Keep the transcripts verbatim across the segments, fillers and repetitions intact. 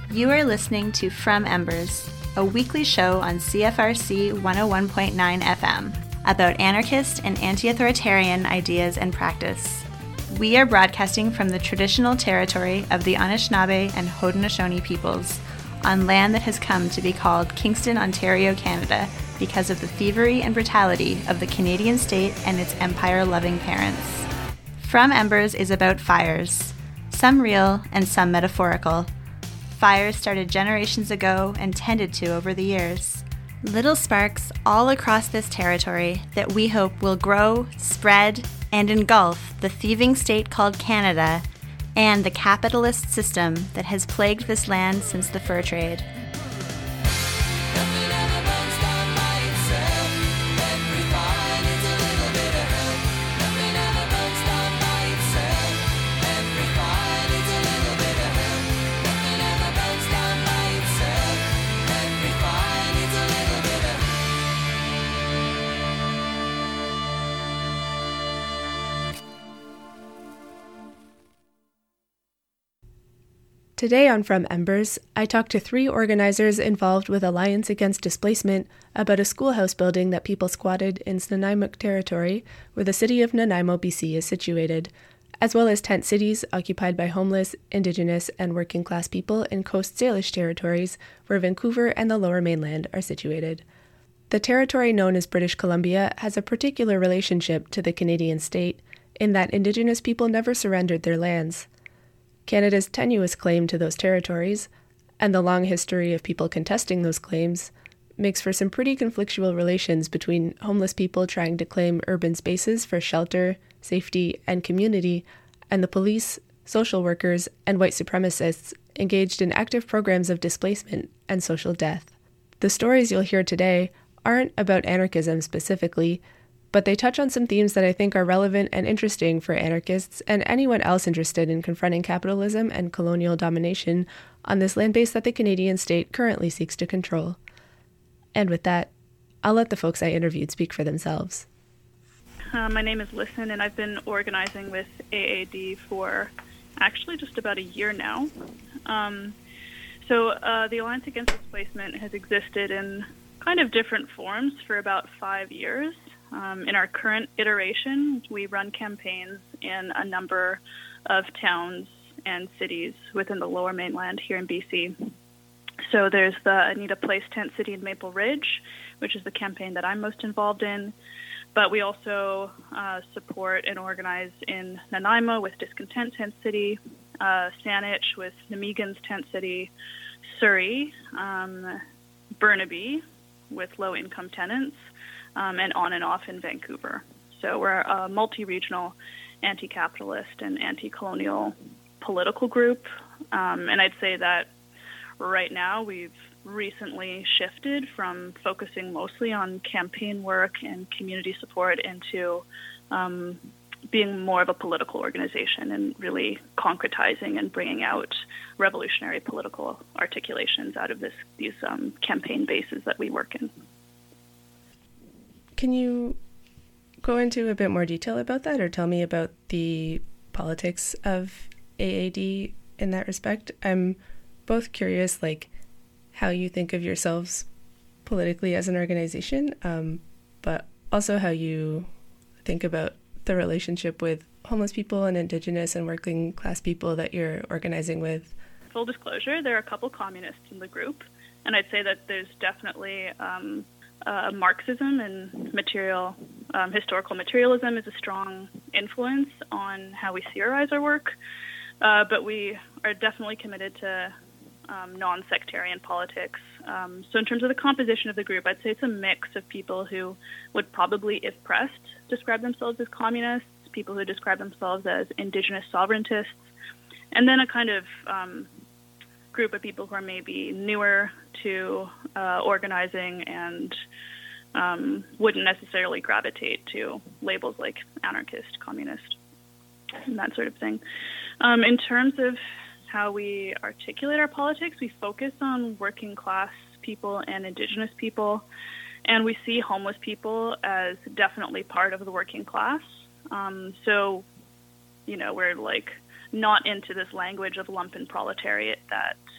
You are listening to From Embers, a weekly show on C F R C one oh one point nine F M about anarchist and anti-authoritarian ideas and practice. We are broadcasting from the traditional territory of the Anishinaabe and Haudenosaunee peoples on land that has come to be called Kingston, Ontario, Canada, because of the thievery and brutality of the Canadian state and its empire-loving parents. From Embers is about fires, some real and some metaphorical. Fires started generations ago and tended to over the years. Little sparks all across this territory that we hope will grow, spread, and engulf the thieving state called Canada and the capitalist system that has plagued this land since the fur trade. Today on From Embers, I talked to three organizers involved with Alliance Against Displacement about a schoolhouse building that people squatted in Snuneymuxw territory, where the city of Nanaimo, B C is situated, as well as tent cities occupied by homeless, Indigenous, and working-class people in Coast Salish territories, where Vancouver and the Lower Mainland are situated. The territory known as British Columbia has a particular relationship to the Canadian state, in that Indigenous people never surrendered their lands. Canada's tenuous claim to those territories, and the long history of people contesting those claims, makes for some pretty conflictual relations between homeless people trying to claim urban spaces for shelter, safety, and community, and the police, social workers, and white supremacists engaged in active programs of displacement and social death. The stories you'll hear today aren't about anarchism specifically, but they touch on some themes that I think are relevant and interesting for anarchists and anyone else interested in confronting capitalism and colonial domination on this land base that the Canadian state currently seeks to control. And with that, I'll let the folks I interviewed speak for themselves. Uh, my name is Listen, and I've been organizing with A A D for actually just about a year now. Um, so uh, the Alliance Against Displacement has existed in kind of different forms for about five years. Um, in our current iteration, we run campaigns in a number of towns and cities within the Lower Mainland here in B C. So there's the Anita Place tent city in Maple Ridge, which is the campaign that I'm most involved in. But we also uh, support and organize in Nanaimo with Discontent Tent City, uh, Saanich with Namigan's Tent City, Surrey, um, Burnaby with low-income tenants, Um, and on and off in Vancouver. So we're a multi-regional anti-capitalist and anti-colonial political group. Um, and I'd say that right now we've recently shifted from focusing mostly on campaign work and community support into um, being more of a political organization and really concretizing and bringing out revolutionary political articulations out of this these um, campaign bases that we work in. Can you go into a bit more detail about that, or tell me about the politics of A A D in that respect? I'm both curious, like, how you think of yourselves politically as an organization, um, but also how you think about the relationship with homeless people and Indigenous and working class people that you're organizing with. Full disclosure, there are a couple communists in the group, and I'd say that there's definitely um, Uh, Marxism and material, um, historical materialism is a strong influence on how we theorize our work, uh, but we are definitely committed to um, non-sectarian politics. Um, so in terms of the composition of the group, I'd say it's a mix of people who would probably, if pressed, describe themselves as communists, people who describe themselves as Indigenous sovereigntists, and then a kind of um, group of people who are maybe newer to uh, organizing and um, wouldn't necessarily gravitate to labels like anarchist, communist, and that sort of thing. Um, in terms of how we articulate our politics, we focus on working class people and Indigenous people, and we see homeless people as definitely part of the working class. Um, so, you know, we're like not into this language of lumpen proletariat that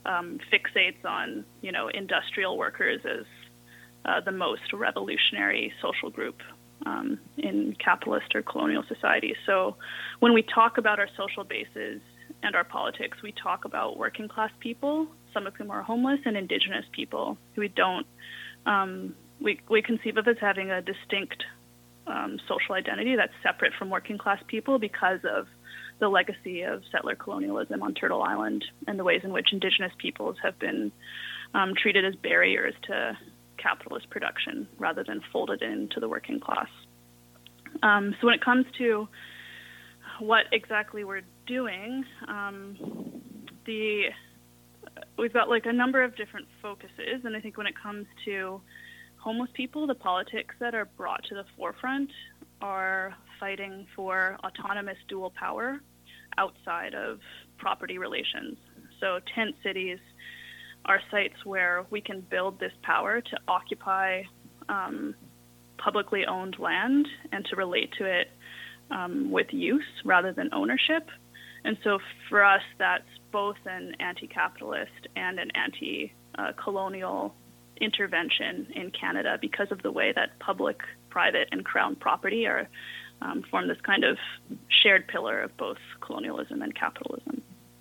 um, fixates on, you know, industrial workers as uh, the most revolutionary social group um, in capitalist or colonial society. So when we talk about our social bases and our politics, we talk about working class people, some of whom are homeless, and indigenous people who we don't, um, we, we conceive of as having a distinct um, social identity that's separate from working class people because of the legacy of settler colonialism on Turtle Island and the ways in which indigenous peoples have been um, treated as barriers to capitalist production rather than folded into the working class. Um, so when it comes to what exactly we're doing, um, the we've got like a number of different focuses, and I think when it comes to homeless people, the politics that are brought to the forefront are fighting for autonomous dual power outside of property relations. So tent cities are sites where we can build this power to occupy um, publicly owned land and to relate to it um, with use rather than ownership. And so for us, that's both an anti-capitalist and an anti-colonial intervention in Canada because of the way that public, private, and crown property are um, form this kind of shared pillar of both colonialism and capitalism.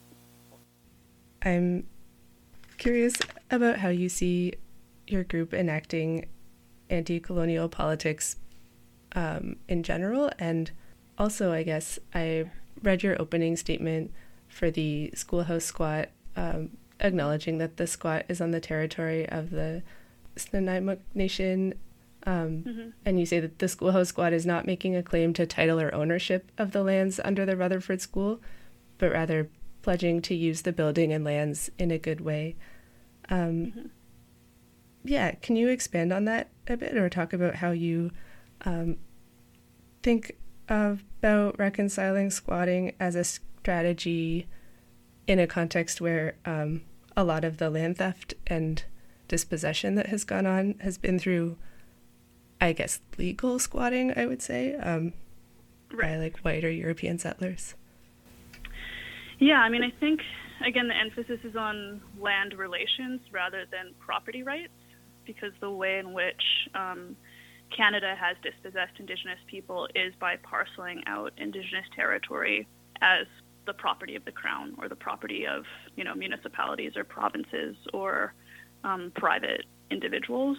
I'm curious about how you see your group enacting anti-colonial politics um, in general, and also, I guess, I read your opening statement for the Schoolhouse Squat, um, acknowledging that the squat is on the territory of the Snuneymuxw Nation, um, mm-hmm. and you say that the Schoolhouse Squat is not making a claim to title or ownership of the lands under the Rutherford School, but rather pledging to use the building and lands in a good way. Um, mm-hmm. Yeah, can you expand on that a bit, or talk about how you um, think about reconciling squatting as a strategy in a context where um, a lot of the land theft and dispossession that has gone on has been through, I guess, legal squatting, I would say, um, right. by like white or European settlers? Yeah, I mean, I think, again, the emphasis is on land relations rather than property rights, because the way in which um, Canada has dispossessed Indigenous people is by parceling out Indigenous territory as the property of the Crown or the property of, you know, municipalities or provinces or um, private individuals.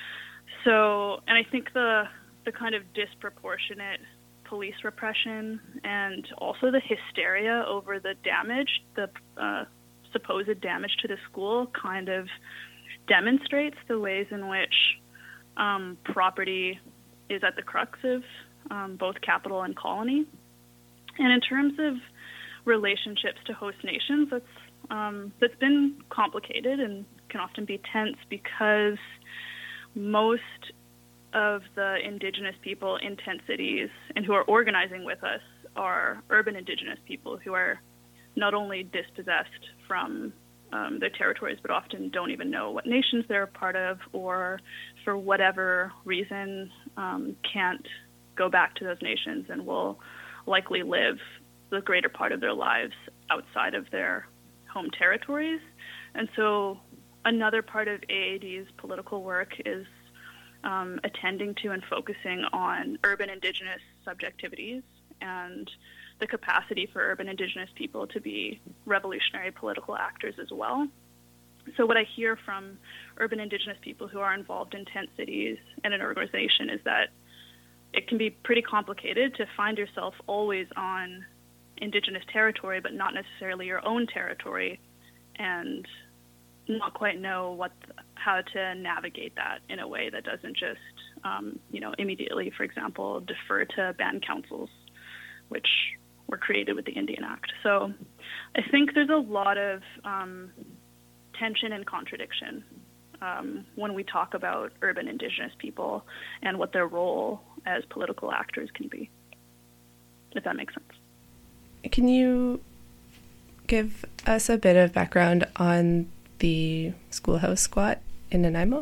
So, and I think the the kind of disproportionate police repression and also the hysteria over the damage, the uh, supposed damage to the school, kind of demonstrates the ways in which um, property is at the crux of um, both capital and colony. And in terms of relationships to host nations, that's um, that's been complicated and can often be tense because most of the Indigenous people in tent cities and who are organizing with us are urban Indigenous people who are not only dispossessed from um, their territories, but often don't even know what nations they're a part of, or for whatever reason um, can't go back to those nations and will likely live the greater part of their lives outside of their home territories. And so another part of A A D's political work is um, attending to and focusing on urban Indigenous subjectivities and the capacity for urban Indigenous people to be revolutionary political actors as well. So what I hear from urban Indigenous people who are involved in tent cities and an organization is that it can be pretty complicated to find yourself always on Indigenous territory, but not necessarily your own territory, and not quite know what how to navigate that in a way that doesn't just, um, you know, immediately, for example, defer to band councils, which were created with the Indian Act. So I think there's a lot of um, tension and contradiction um, when we talk about urban Indigenous people and what their role as political actors can be, if that makes sense. Can you give us a bit of background on the Schoolhouse Squat in Nanaimo?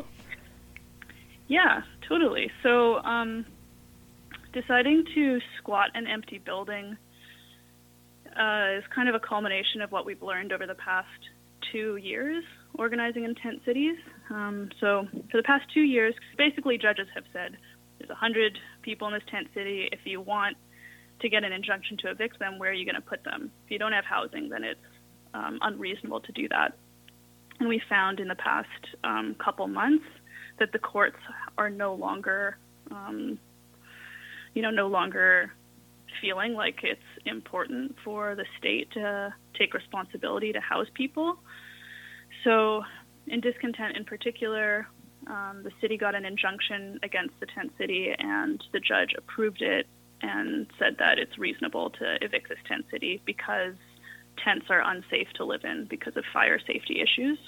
Yeah, totally. So um, deciding to squat an empty building uh, is kind of a culmination of what we've learned over the past two years organizing in tent cities. Um, so for the past two years, basically judges have said, there's one hundred people in this tent city. If you want to get an injunction to evict them, where are you going to put them? If you don't have housing, then it's um, unreasonable to do that. And we found in the past um, couple months that the courts are no longer, um, you know, no longer feeling like it's important for the state to take responsibility to house people. So in Discontent in particular, um, the city got an injunction against the tent city, and the judge approved it and said that it's reasonable to evict this tent city because tents are unsafe to live in because of fire safety issues.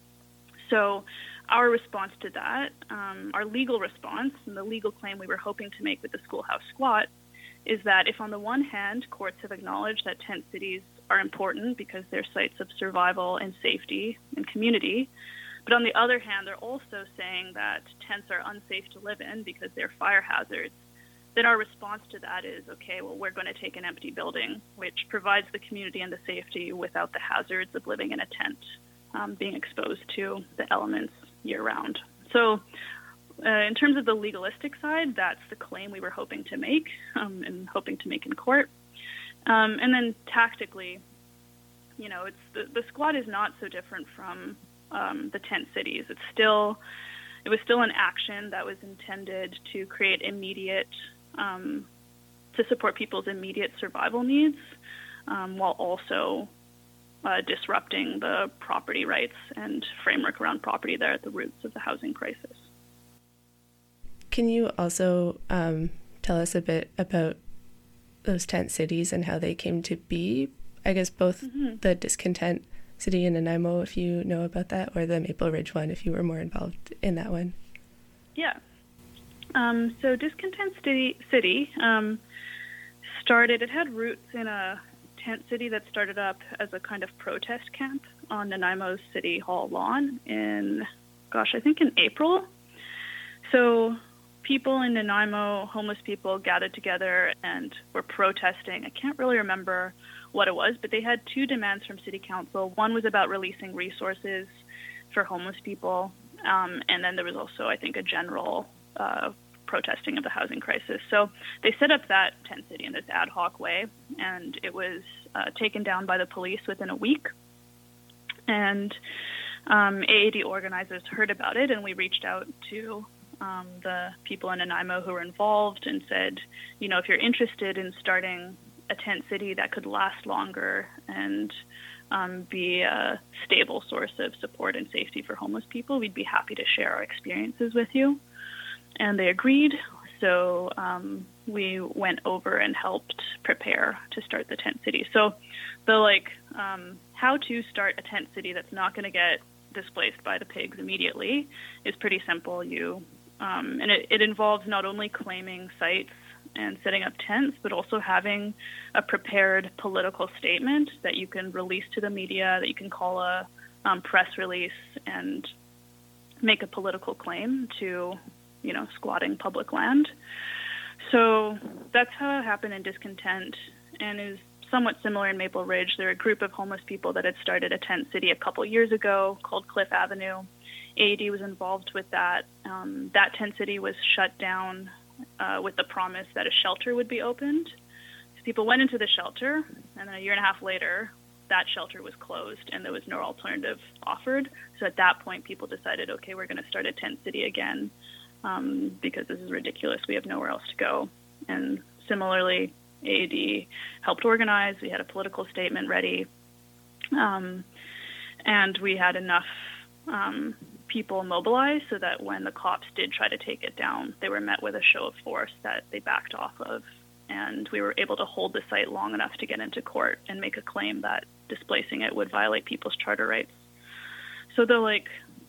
So our response to that, um, our legal response, and the legal claim we were hoping to make with the schoolhouse squat, is that if on the one hand, courts have acknowledged that tent cities are important because they're sites of survival and safety and community, but on the other hand, they're also saying that tents are unsafe to live in because they're fire hazards, then our response to that is, okay, well, we're going to take an empty building, which provides the community and the safety without the hazards of living in a tent, um, being exposed to the elements year-round. So uh, in terms of the legalistic side, that's the claim we were hoping to make um, and hoping to make in court. Um, and then tactically, you know, it's the, the squat is not so different from um, the tent cities. It's still, it was still an action that was intended to create immediate, um, to support people's immediate survival needs, um, while also uh, disrupting the property rights and framework around property there at the roots of the housing crisis. Can you also um, tell us a bit about those tent cities and how they came to be? I guess both mm-hmm. the Discontent city in Nanaimo, if you know about that, or the Maple Ridge one, if you were more involved in that one. Yeah. Um, so Discontent City, city um, started, it had roots in a tent city that started up as a kind of protest camp on Nanaimo's City Hall lawn in, gosh, I think in April. So people in Nanaimo, homeless people, gathered together and were protesting. I can't really remember what it was, but they had two demands from City Council. One was about releasing resources for homeless people, um, and then there was also, I think, a general uh, protesting of the housing crisis. So they set up that tent city in this ad hoc way, and it was uh, taken down by the police within a week. And um, A A D organizers heard about it, and we reached out to um, the people in Nanaimo who were involved and said, you know, if you're interested in starting a tent city that could last longer and um, be a stable source of support and safety for homeless people, we'd be happy to share our experiences with you. And they agreed. So um, we went over and helped prepare to start the tent city. So the like um, how to start a tent city that's not going to get displaced by the pigs immediately is pretty simple. You um, and it, it involves not only claiming sites and setting up tents, but also having a prepared political statement that you can release to the media, that you can call a um, press release and make a political claim to, you know, squatting public land. So that's how it happened in Discontent, and is somewhat similar in Maple Ridge. There are a group of homeless people that had started a tent city a couple years ago called Cliff Avenue. A A D was involved with that. Um, that tent city was shut down Uh, with the promise that a shelter would be opened. So people went into the shelter, and then a year and a half later, that shelter was closed and there was no alternative offered. So at that point, people decided, okay, we're going to start a tent city again um, because this is ridiculous. We have nowhere else to go. And similarly, A A D helped organize. We had a political statement ready, um, and we had enough um, people mobilized so that when the cops did try to take it down, they were met with a show of force that they backed off of, and we were able to hold the site long enough to get into court and make a claim that displacing it would violate people's charter rights. So the like,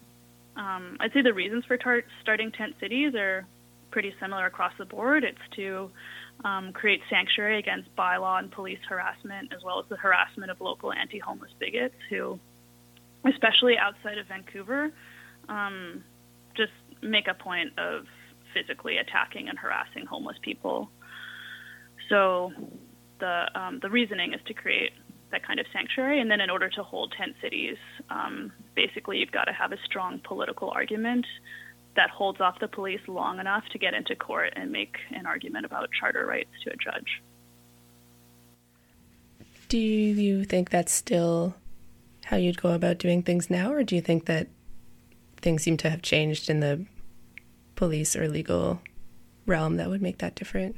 um, I'd say the reasons for tar- starting tent cities are pretty similar across the board. It's to um, create sanctuary against bylaw and police harassment, as well as the harassment of local anti-homeless bigots who, especially outside of Vancouver, Um, just make a point of physically attacking and harassing homeless people. So the um, the reasoning is to create that kind of sanctuary. And then in order to hold tent cities, um, basically you've got to have a strong political argument that holds off the police long enough to get into court and make an argument about charter rights to a judge. Do you think that's still how you'd go about doing things now, or do you think that things seem to have changed in the police or legal realm that would make that different?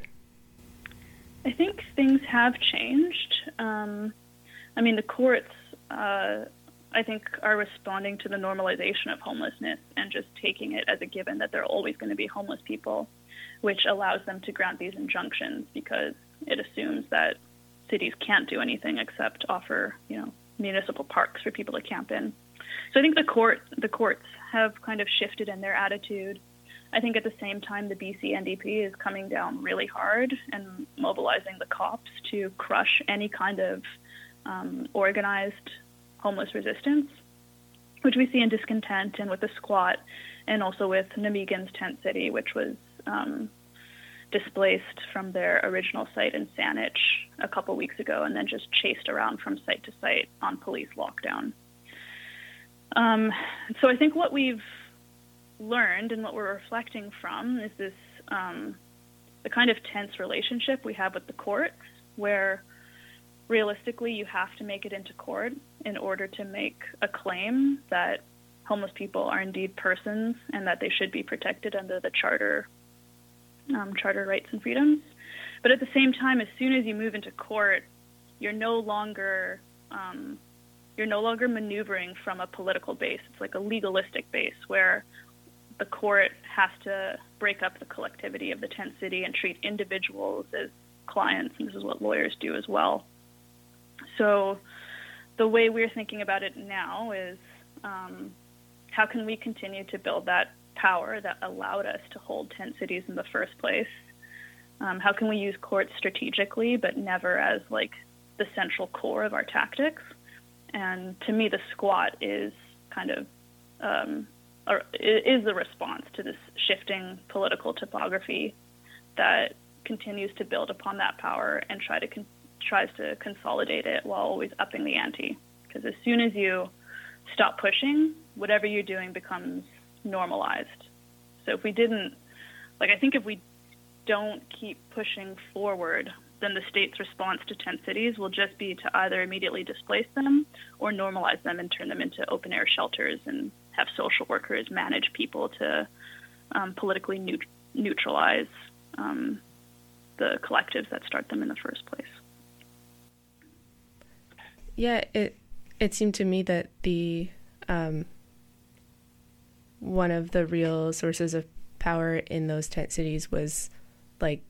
I think things have changed. Um, I mean, the courts, uh, I think, are responding to the normalization of homelessness and just taking it as a given that there are always going to be homeless people, which allows them to grant these injunctions because it assumes that cities can't do anything except offer, you know, municipal parks for people to camp in. So I think the court, the courts have kind of shifted in their attitude. I think at the same time, the B C N D P is coming down really hard and mobilizing the cops to crush any kind of um, organized homeless resistance, which we see in Discontent and with the Squat, and also with Namigan's Tent City, which was um, displaced from their original site in Saanich a couple weeks ago and then just chased around from site to site on police lockdown. Um, so I think what we've learned and what we're reflecting from is this um, the kind of tense relationship we have with the courts, where realistically you have to make it into court in order to make a claim that homeless people are indeed persons and that they should be protected under the charter um, charter rights and freedoms. But at the same time, as soon as you move into court, you're no longer um, you're no longer maneuvering from a political base. It's like a legalistic base where the court has to break up the collectivity of the tent city and treat individuals as clients, and this is what lawyers do as well. So the way we're thinking about it now is um, how can we continue to build that power that allowed us to hold tent cities in the first place? Um, how can we use courts strategically, but never as like the central core of our tactics? And to me, the Squat is kind of um, or is the response to this shifting political topography that continues to build upon that power and try to con- tries to consolidate it while always upping the ante. Because as soon as you stop pushing, whatever you're doing becomes normalized. So if we didn't, like I think if we don't keep pushing forward, then the state's response to tent cities will just be to either immediately displace them or normalize them and turn them into open air shelters and have social workers manage people to um, politically neut- neutralize um, the collectives that start them in the first place. Yeah, it it seemed to me that the um, one of the real sources of power in those tent cities was like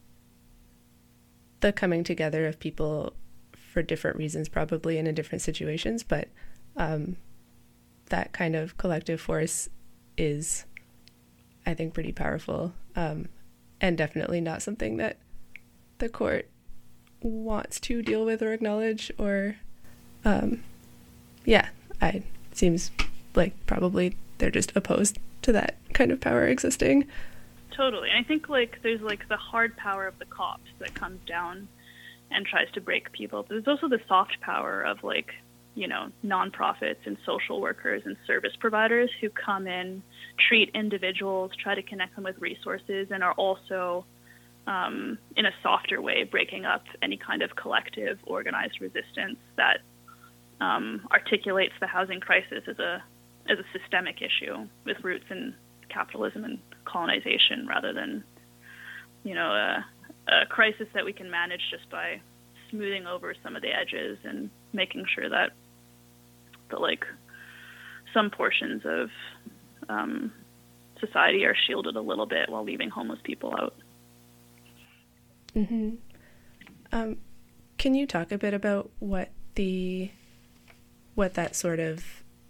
the coming together of people for different reasons, probably and in different situations, but um, that kind of collective force is, I think, pretty powerful, um, and definitely not something that the court wants to deal with or acknowledge, or um, yeah, I seems like probably they're just opposed to that kind of power existing. Totally. I think like there's like the hard power of the cops that comes down and tries to break people. But there's also the soft power of like, you know, nonprofits and social workers and service providers who come in, treat individuals, try to connect them with resources, and are also um, in a softer way breaking up any kind of collective organized resistance that um, articulates the housing crisis as a as a systemic issue with roots in capitalism and colonization, rather than, you know, a, a crisis that we can manage just by smoothing over some of the edges and making sure that the like some portions of um, society are shielded a little bit while leaving homeless people out. Mm-hmm. Um, can you talk a bit about what the what that sort of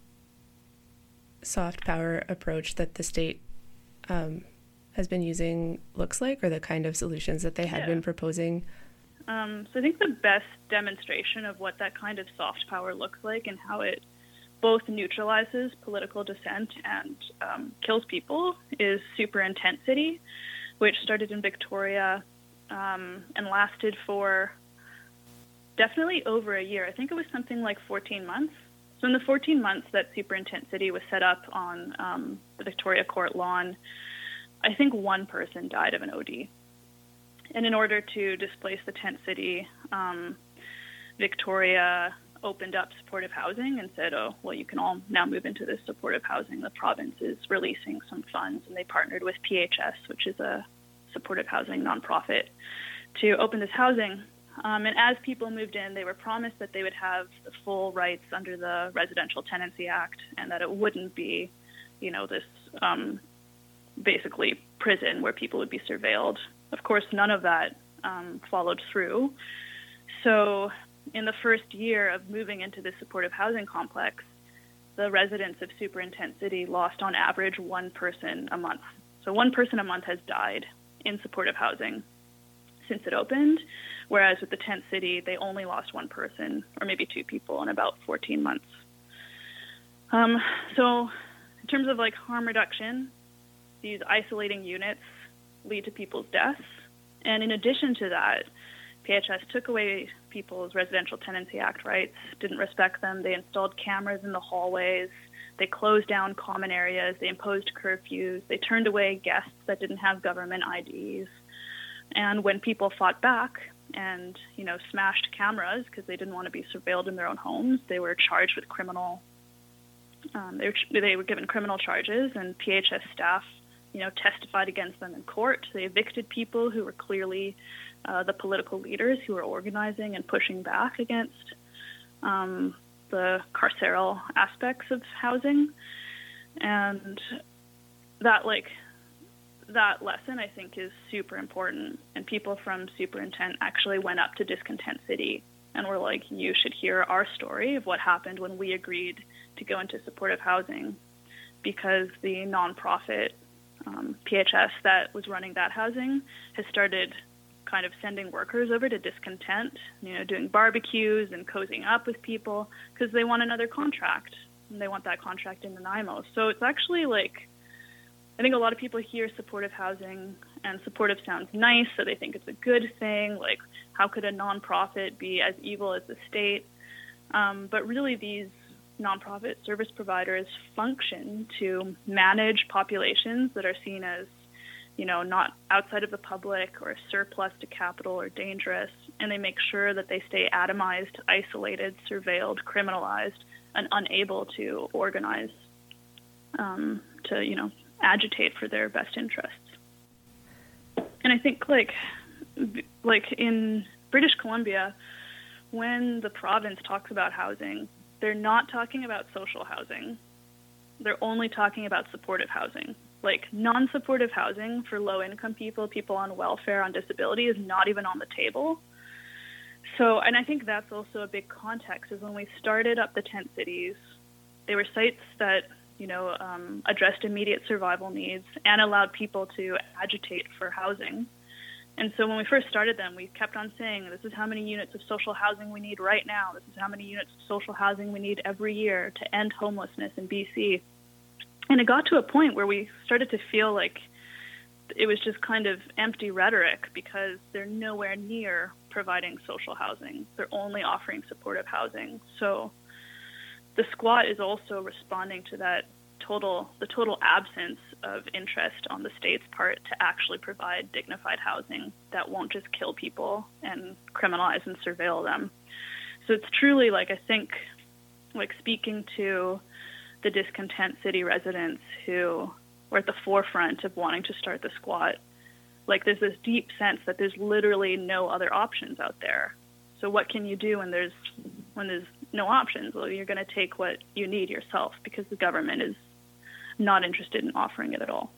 soft power approach that the state um, has been using looks like, or the kind of solutions that they had yeah. been proposing? Um, so I think the best demonstration of what that kind of soft power looks like and how it both neutralizes political dissent and um, kills people is Super Intent City, which started in Victoria um, and lasted for definitely over a year. I think it was something like fourteen months. So in the fourteen months that Super Intent City was set up on um, the Victoria Court lawn, I think one person died of an O D. And in order to displace the tent city, um, Victoria opened up supportive housing and said, oh, well, you can all now move into this supportive housing. The province is releasing some funds, and they partnered with P H S, which is a supportive housing nonprofit, to open this housing. Um, and as people moved in, they were promised that they would have the full rights under the Residential Tenancy Act, and that it wouldn't be, you know, this um, basically prison where people would be surveilled. Of course, none of that um, followed through. So in the first year of moving into this supportive housing complex, the residents of Super Intent City lost on average one person a month. So one person a month has died in supportive housing since it opened, whereas with the tent city, they only lost one person or maybe two people in about fourteen months. Um, so in terms of like harm reduction, these isolating units lead to people's deaths. And in addition to that, P H S took away people's Residential Tenancy Act rights, didn't respect them. They installed cameras in the hallways. They closed down common areas. They imposed curfews. They turned away guests that didn't have government I Ds. And when people fought back and, you know, smashed cameras because they didn't want to be surveilled in their own homes, they were charged with criminal, um, they, were, they were given criminal charges, and P H S staff, you know, testified against them in court. They evicted people who were clearly uh, the political leaders who were organizing and pushing back against um, the carceral aspects of housing. And that, like, that lesson, I think, is super important. And people from Super Intent actually went up to Discontent City and were like, you should hear our story of what happened when we agreed to go into supportive housing, because the nonprofit um, P H S that was running that housing has started kind of sending workers over to Discontent, you know, doing barbecues and cozying up with people because they want another contract, and they want that contract in Nanaimo. So it's actually like, I think a lot of people hear supportive housing, and supportive sounds nice, so they think it's a good thing. Like, how could a nonprofit be as evil as the state? Um, but really, these nonprofit service providers function to manage populations that are seen as, you know, not outside of the public or surplus to capital or dangerous, and they make sure that they stay atomized, isolated, surveilled, criminalized, and unable to organize um, to, you know, agitate for their best interests. And I think, like, like in British Columbia, when the province talks about housing, they're not talking about social housing. They're only talking about supportive housing. Like, non-supportive housing for low-income people, people on welfare, on disability, is not even on the table. So, and I think that's also a big context, is when we started up the tent cities, they were sites that, you know, um, addressed immediate survival needs and allowed people to agitate for housing. And so when we first started them, we kept on saying, this is how many units of social housing we need right now. This is how many units of social housing we need every year to end homelessness in B C. And it got to a point where we started to feel like it was just kind of empty rhetoric, because they're nowhere near providing social housing. They're only offering supportive housing. So the squat is also responding to that total, the total absence of interest on the state's part to actually provide dignified housing that won't just kill people and criminalize and surveil them. So it's truly, like, I think, like, speaking to the Discontent City residents who were at the forefront of wanting to start the squat, like, there's this deep sense that there's literally no other options out there. So what can you do when there's when there's no options? Well, you're going to take what you need yourself, because the government is not interested in offering it at all.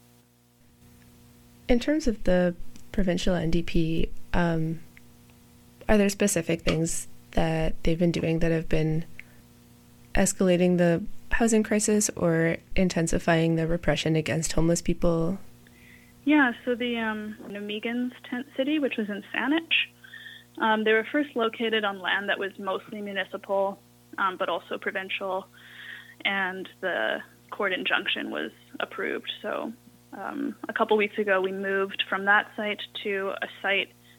In terms of the provincial N D P, um, are there specific things that they've been doing that have been escalating the housing crisis or intensifying the repression against homeless people? Yeah, so the um, Megan's tent city, which was in Saanich, um, they were first located on land that was mostly municipal, um, but also provincial, and the court injunction was approved. So um, a couple weeks ago, we moved from that site to a site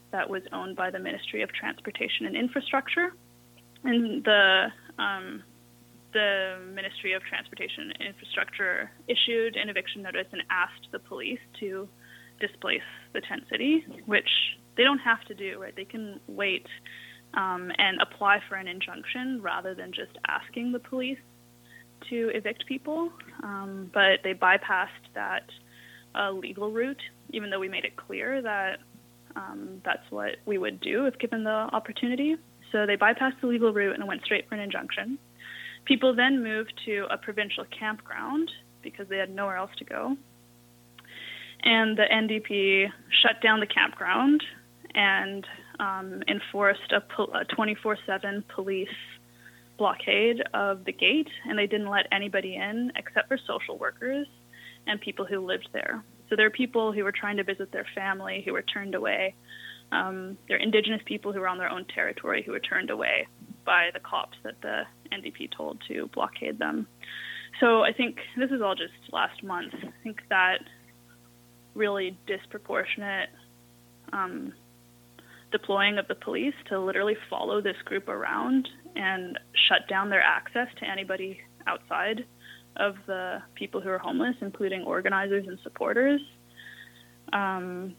that was owned by the Ministry of Transportation and Infrastructure. And the um, the Ministry of Transportation and Infrastructure issued an eviction notice and asked the police to displace the tent city, which they don't have to do, right? They can wait um, and apply for an injunction rather than just asking the police to evict people. Um, but they bypassed that uh, legal route, even though we made it clear that um, that's what we would do if given the opportunity. So they bypassed the legal route and went straight for an injunction. People then moved to a provincial campground because they had nowhere else to go. And the N D P shut down the campground and um, enforced a twenty-four seven police blockade of the gate, and they didn't let anybody in except for social workers and people who lived there. So there are people who were trying to visit their family who were turned away. Um, there are Indigenous people who were on their own territory who were turned away by the cops that the N D P told to blockade them. So I think this is all just last month. I think that really disproportionate um, deploying of the police to literally follow this group around and shut down their access to anybody outside of the people who are homeless, including organizers and supporters, um,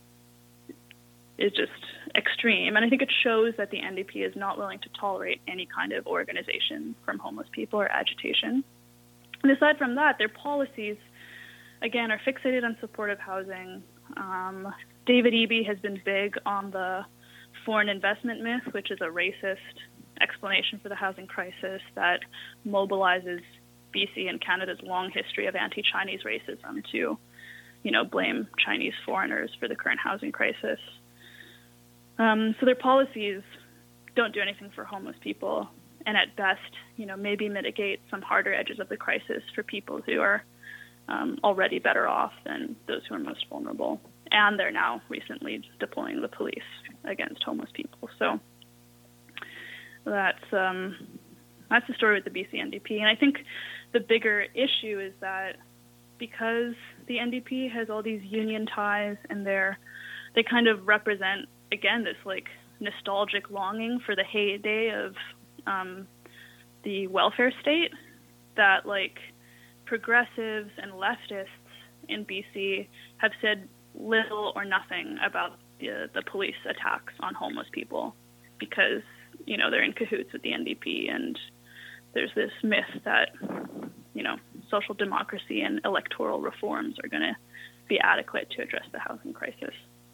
is just extreme. And I think it shows that the N D P is not willing to tolerate any kind of organization from homeless people or agitation. And aside from that, their policies, again, are fixated on supportive housing. Um, David Eby has been big on the foreign investment myth, which is a racist explanation for the housing crisis that mobilizes B C and Canada's long history of anti-Chinese racism to, you know, blame Chinese foreigners for the current housing crisis. Um, so their policies don't do anything for homeless people, and at best, you know, maybe mitigate some harder edges of the crisis for people who are um, already better off than those who are most vulnerable. And they're now recently deploying the police against homeless people. So that's um, that's the story with the B C N D P. And I think the bigger issue is that because the N D P has all these union ties and they're they kind of represent, again, this like nostalgic longing for the heyday of um, the welfare state, that like progressives and leftists in B C have said little or nothing about the, the police attacks on homeless people because, you know, they're in cahoots with the N D P, and there's this myth that, you know, social democracy and electoral reforms are going to be adequate to address the housing crisis.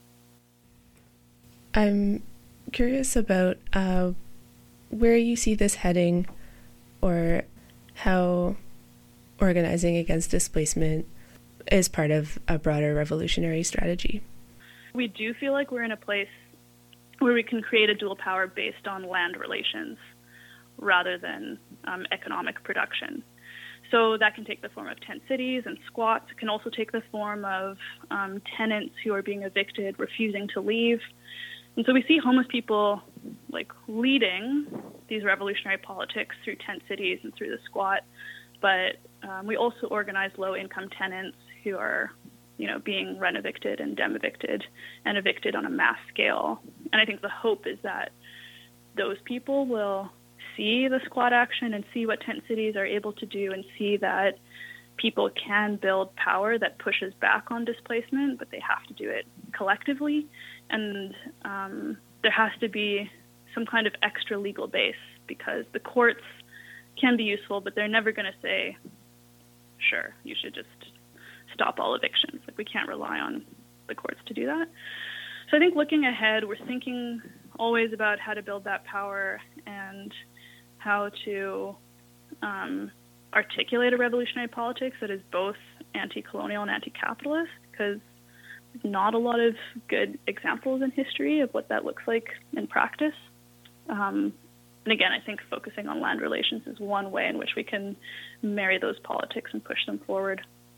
I'm curious about uh, where you see this heading, or how organizing against displacement is part of a broader revolutionary strategy. We do feel like we're in a place where we can create a dual power based on land relations rather than um, economic production. So that can take the form of tent cities and squats. It can also take the form of um, tenants who are being evicted, refusing to leave. And so we see homeless people like leading these revolutionary politics through tent cities and through the squat. But um, we also organize low-income tenants who are, you know, being rent-evicted and dem-evicted and evicted on a mass scale. And I think the hope is that those people will see the squat action and see what tent cities are able to do and see that people can build power that pushes back on displacement, but they have to do it collectively. And um, there has to be some kind of extra legal base, because the courts can be useful, but they're never going to say, sure, you should just stop all evictions. Like, we can't rely on the courts to do that. So I think looking ahead, we're thinking always about how to build that power and how to um, articulate a revolutionary politics that is both anti-colonial and anti-capitalist, because there's not a lot of good examples in history of what that looks like in practice. Um, and again, I think focusing on land relations is one way in which we can marry those politics and push them forward.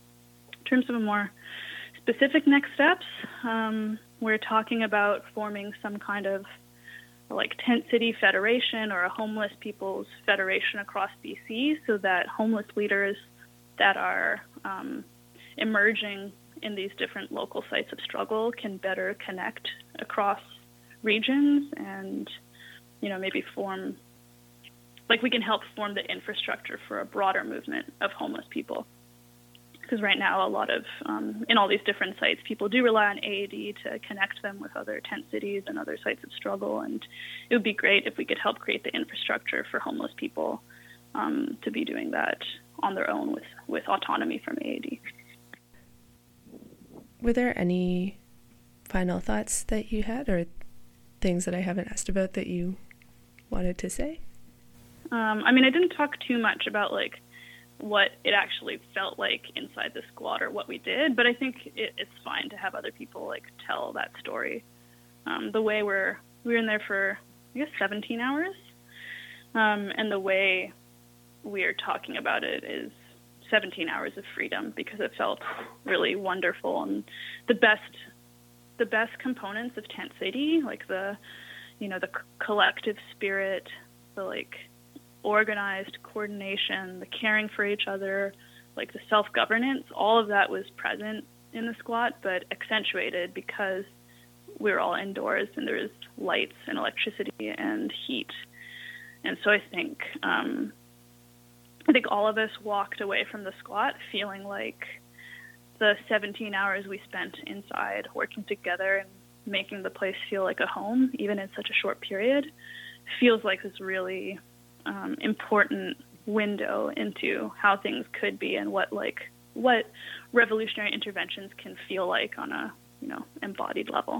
In terms of a more specific next steps, um, we're talking about forming some kind of like tent city federation or a homeless people's federation across B C, so that homeless leaders that are um, emerging in these different local sites of struggle can better connect across regions and, you know, maybe form, like we can help form the infrastructure for a broader movement of homeless people. Because right now a lot of, um, in all these different sites, people do rely on A A D to connect them with other tent cities and other sites of struggle. And it would be great if we could help create the infrastructure for homeless people um, to be doing that on their own with, with autonomy from A A D. Were there any final thoughts that you had or things that I haven't asked about that you wanted to say? Um, I mean, I didn't talk too much about, like, what it actually felt like inside the squat or what we did, but I think it, it's fine to have other people like tell that story. Um, the way we're we were in there for I guess seventeen hours, um, and the way we are talking about it is seventeen hours of freedom because it felt really wonderful. And the best the best components of Tent City, like the you know the c- collective spirit, the like organized coordination, the caring for each other, like the self-governance, all of that was present in the squat, but accentuated because we were all indoors and there was lights and electricity and heat. And so I think um, I think all of us walked away from the squat feeling like the seventeen hours we spent inside working together and making the place feel like a home, even in such a short period, feels like this really Um, important window into how things could be and what like what revolutionary interventions can feel like on a you know embodied level.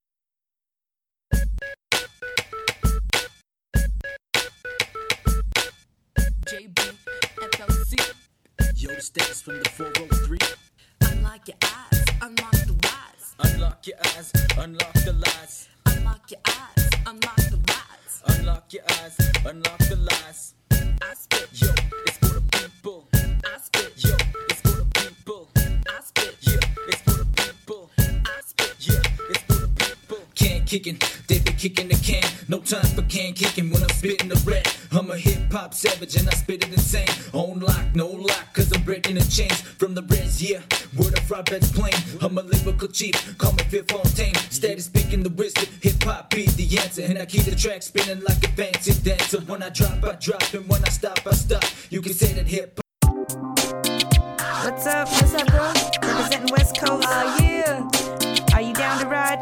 J B F L C. Yo, the stakes from the four oh three. Unlock your eyes, unlock the wise. Unlock your eyes, unlock the lies. Unlock your eyes, unlock the lies. Unlock your eyes, unlock the lies. I spit, yo, it's for the people. I spit, yo, it's for the people. I spit, yeah, it's for the people. I spit, yeah, it's for the people. Can kicking, they be kicking the can. No time for can kicking when I'm spitting the red. I'm a hip-hop savage and I spit it insane. On lock, no lock, cause I'm breaking the chains. From the res, yeah, word of fry bed's plain. I'm a lyrical chief, call me Fifth Fontaine. Steady speaking the wisdom, hip-hop be the answer. And I keep the track spinning like a fancy dancer. When I drop, I drop, and when I stop, I stop. You can say that hip-hop. What's up? What's up, bro? Representing West Coast. Oh, uh, yeah. Are you down to ride?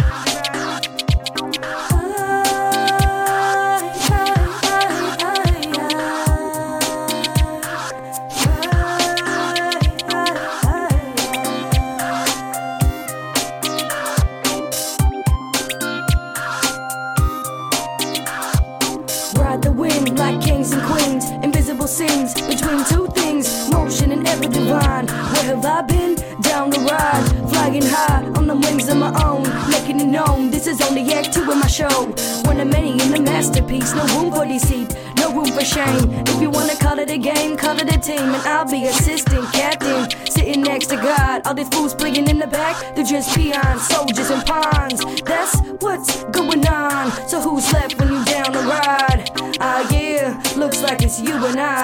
Scenes between two things, motion and ever divine. Where have I been? Down the ride, flying high on the wings of my own, making it known. This is only act two in my show. One of many in the masterpiece, no room for deceit, no room for shame. If you wanna call it a game, call it a team, and I'll be assistant captain, sitting next to God. All these fools playing in the back, they're just peons, soldiers and pawns. That's what's going on. So who's left when you down the ride? Ah uh, yeah, looks like it's you and I.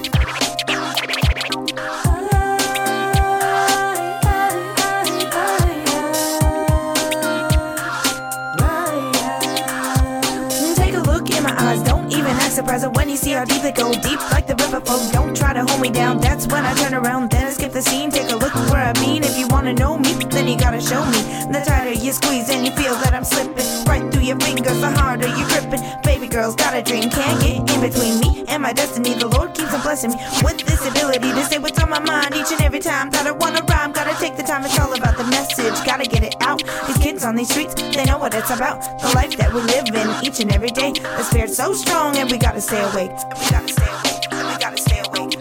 Take a look in my eyes, don't even act surprised when you see how deep they go, deep like the river flow. Don't try to hold me down, that's when I turn around, then I skip the scene. Take a look where I've been. If you wanna know me, then you gotta show me. The tighter you squeeze and you feel that I'm slipping right through your fingers, the harder you're gripping. Baby girl's got a dream, can't get in between me and my destiny. The Lord keeps on blessing me with this ability to say what's on my mind each and every time that I wanna rhyme. Gotta take the time, it's all about the message, gotta get it out. These kids on these streets, they know what it's about. The life that we live in each and every day. The spirit's so strong and we gotta stay awake. And we gotta stay awake. And we gotta stay awake.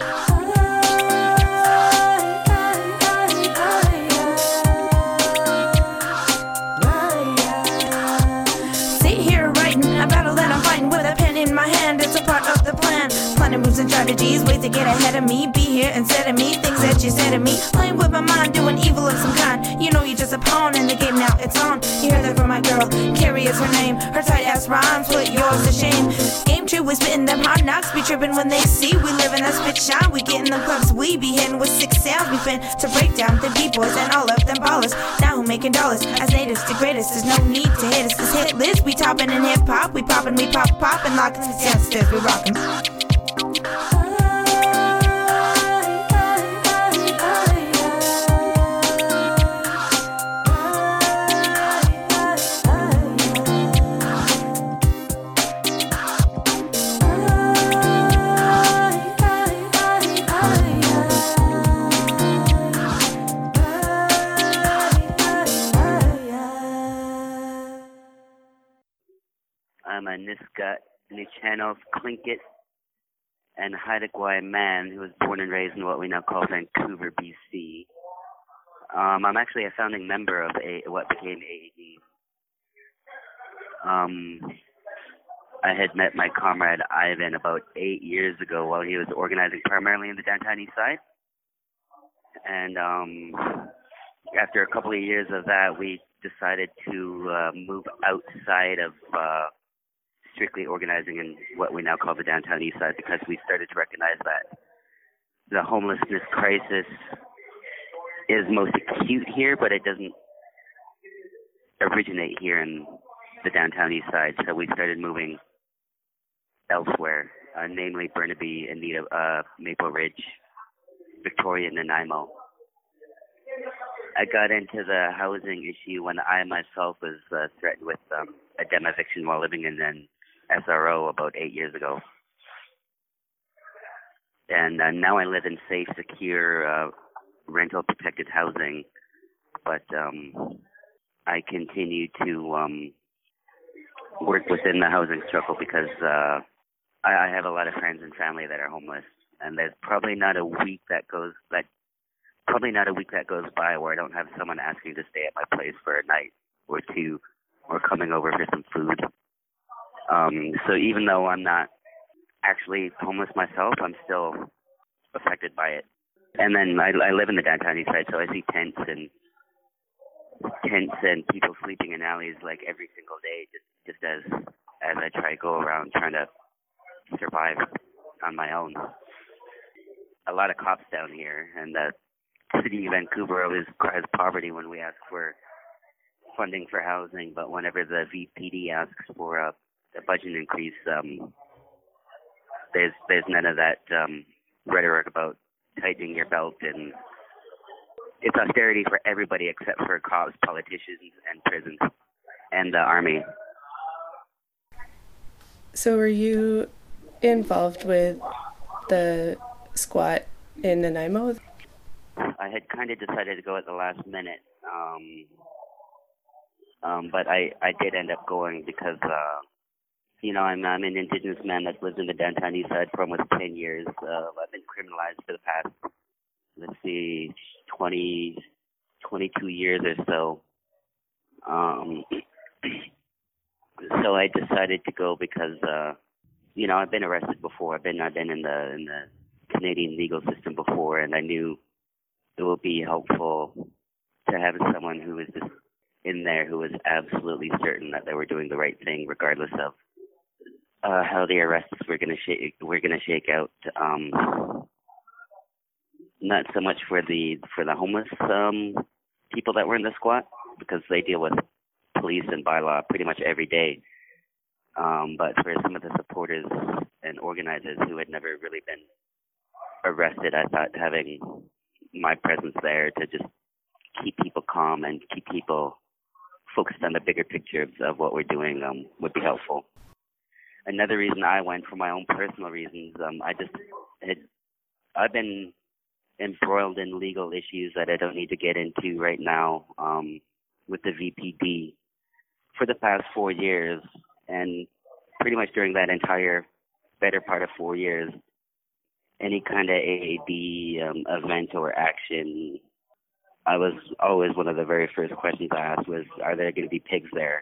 Sit here writing a battle that I'm fighting with a pen in my hand. It's a part of the plan. Planning moves and strategies, ways to get ahead of me. Be here instead of me, things that you said to me. Playing with my mind, doing evil of some kind. You know you're just a pawn in the game, now it's on. You heard that from my girl, Carrie is her name. Her tight ass rhymes put yours to shame. Game true we spitting them hard knocks, be tripping when they see we living that spit shine. We get in the clubs, we be hitting with six sounds. We fin to break down the B-boys and all of them ballers. Now who making dollars? As natives to greatest, there's no need to hit us. This hit list, we topping in hip hop, we popping, we pop popping, locking the downstairs, we rocking. I'm a Niska, Nichanos, Tlingit, and Haida Gwaii man who was born and raised in what we now call Vancouver, B C. Um, I'm actually a founding member of a, what became A A D. Um, I had met my comrade Ivan about eight years ago while he was organizing primarily in the downtown east side. And um, after a couple of years of that, we decided to uh, move outside of uh, strictly organizing in what we now call the downtown east side, because we started to recognize that the homelessness crisis is most acute here, but it doesn't originate here in the downtown east side. So we started moving elsewhere, uh, namely Burnaby, Anita, uh, Maple Ridge, Victoria, and Nanaimo. I got into the housing issue when I myself was uh, threatened with um, a dem eviction while living in an S R O about eight years ago. And uh, now I live in safe, secure, uh, rental protected housing, but um, I continue to um, work within the housing struggle because uh, I, I have a lot of friends and family that are homeless, and there's probably not a week that goes that probably not a week that goes by where I don't have someone asking to stay at my place for a night or two, or coming over for some food. Um, so even though I'm not actually homeless myself, I'm still affected by it. And then I, I live in the downtown east side, so I see tents and tents and people sleeping in alleys like every single day, just just as as I try to go around trying to survive on my own. A lot of cops down here, and the city of Vancouver always has poverty when we ask for funding for housing, but whenever the V P D asks for a, a budget increase, um, there's there's none of that um, rhetoric about tightening your belt, and it's austerity for everybody except for cops, politicians, and prisons, and the army. So were you involved with the squat in Nanaimo? I had kind of decided to go at the last minute, um, um, but I, I did end up going because, uh, you know, I'm, I'm an Indigenous man that's lived in the downtown east side for almost ten years. Uh, I've been criminalized for the past, let's see, twenty, twenty-two years or so. Um, so I decided to go because, uh, you know, I've been arrested before. I've been, I've been in the in the Canadian legal system before, and I knew it would be helpful to have someone who was just in there who was absolutely certain that they were doing the right thing, regardless of uh, how the arrests were going to shake were going to shake out. Um, not so much for the for the homeless um, people that were in the squat, because they deal with police and bylaw pretty much every day. Um, but for some of the supporters and organizers who had never really been arrested, I thought having my presence there to just keep people calm and keep people focused on the bigger picture of, of what we're doing um, would be helpful. Another reason I went, for my own personal reasons, um, I just had, I've been embroiled in legal issues that I don't need to get into right now um, with the V P D for the past four years, and pretty much during that entire better part of four years, any kind of A A D um, event or action, I was always one of the very first questions I asked was, are there going to be pigs there?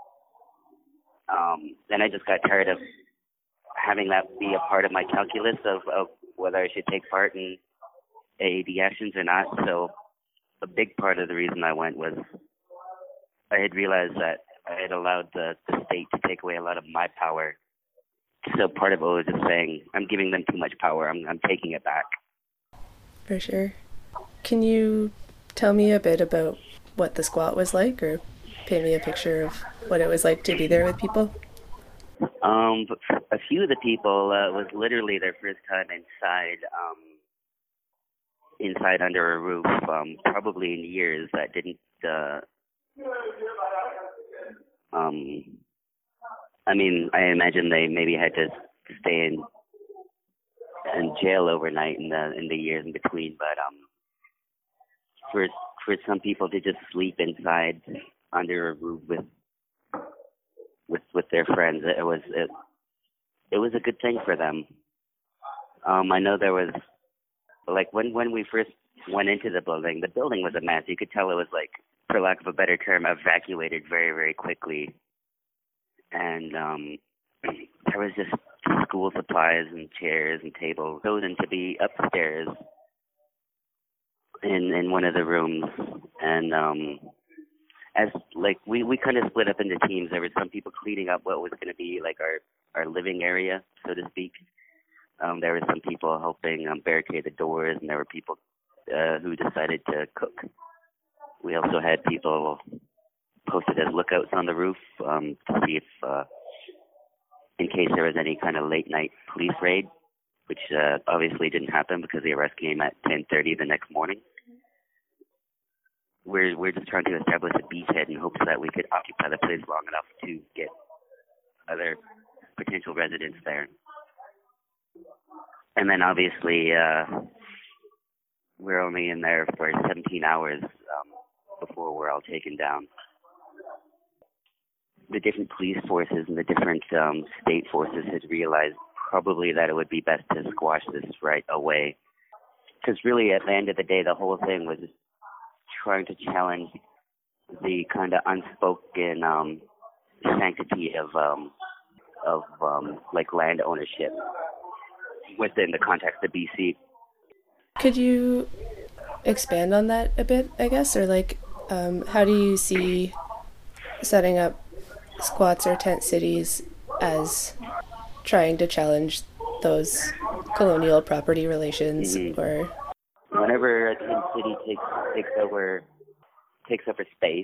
Um, and I just got tired of having that be a part of my calculus of, of whether I should take part in A A D actions or not. So a big part of the reason I went was I had realized that I had allowed the, the state to take away a lot of my power so part of it was just saying, I'm giving them too much power. I'm I'm taking it back. For sure. Can you tell me a bit about what the squat was like, or paint me a picture of what it was like to be there with people? Um, but for a few of the people, uh, it was literally their first time inside, um, inside under a roof, um, probably in years that didn't, uh, um, I mean, I imagine they maybe had to stay in, in jail overnight in the, in the years in between, but, um, for, for some people to just sleep inside under a roof with, with with their friends, it was it, it was a good thing for them. Um, I know there was, like, when when we first went into the building, the building was a mess. You could tell it was, like, for lack of a better term, evacuated very, very quickly. And um, there was just school supplies and chairs and tables chosen to be upstairs in in one of the rooms. And um as like we, we kind of split up into teams. There were some people cleaning up what was going to be like our, our living area, so to speak. Um, there were some people helping um, barricade the doors, and there were people uh, who decided to cook. We also had people posted as lookouts on the roof um, to see if, uh, in case there was any kind of late night police raid, which uh, obviously didn't happen because the arrest came at ten thirty the next morning. We're we're just trying to establish a beachhead in hopes that we could occupy the place long enough to get other potential residents there. And then obviously uh, we're only in there for seventeen hours um, before we're all taken down. The different police forces and the different um, state forces had realized probably that it would be best to squash this right away. Because really at the end of the day, the whole thing was just trying to challenge the kind of unspoken um, sanctity of um, of um, like land ownership within the context of B C. Could you expand on that a bit, I guess, or like um, how do you see setting up squats or tent cities as trying to challenge those colonial property relations? Mm-hmm. Or whenever a tent city takes takes over takes over space,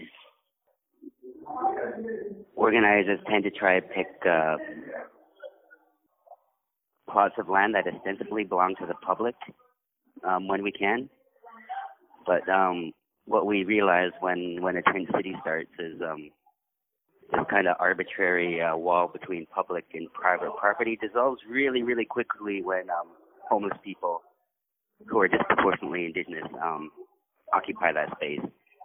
organizers tend to try to pick uh, plots of land that ostensibly belong to the public um, when we can. But um, what we realize when, when a tent city starts is um, this kind of arbitrary uh, wall between public and private property dissolves really, really quickly when um, homeless people who are disproportionately indigenous um, occupy that space.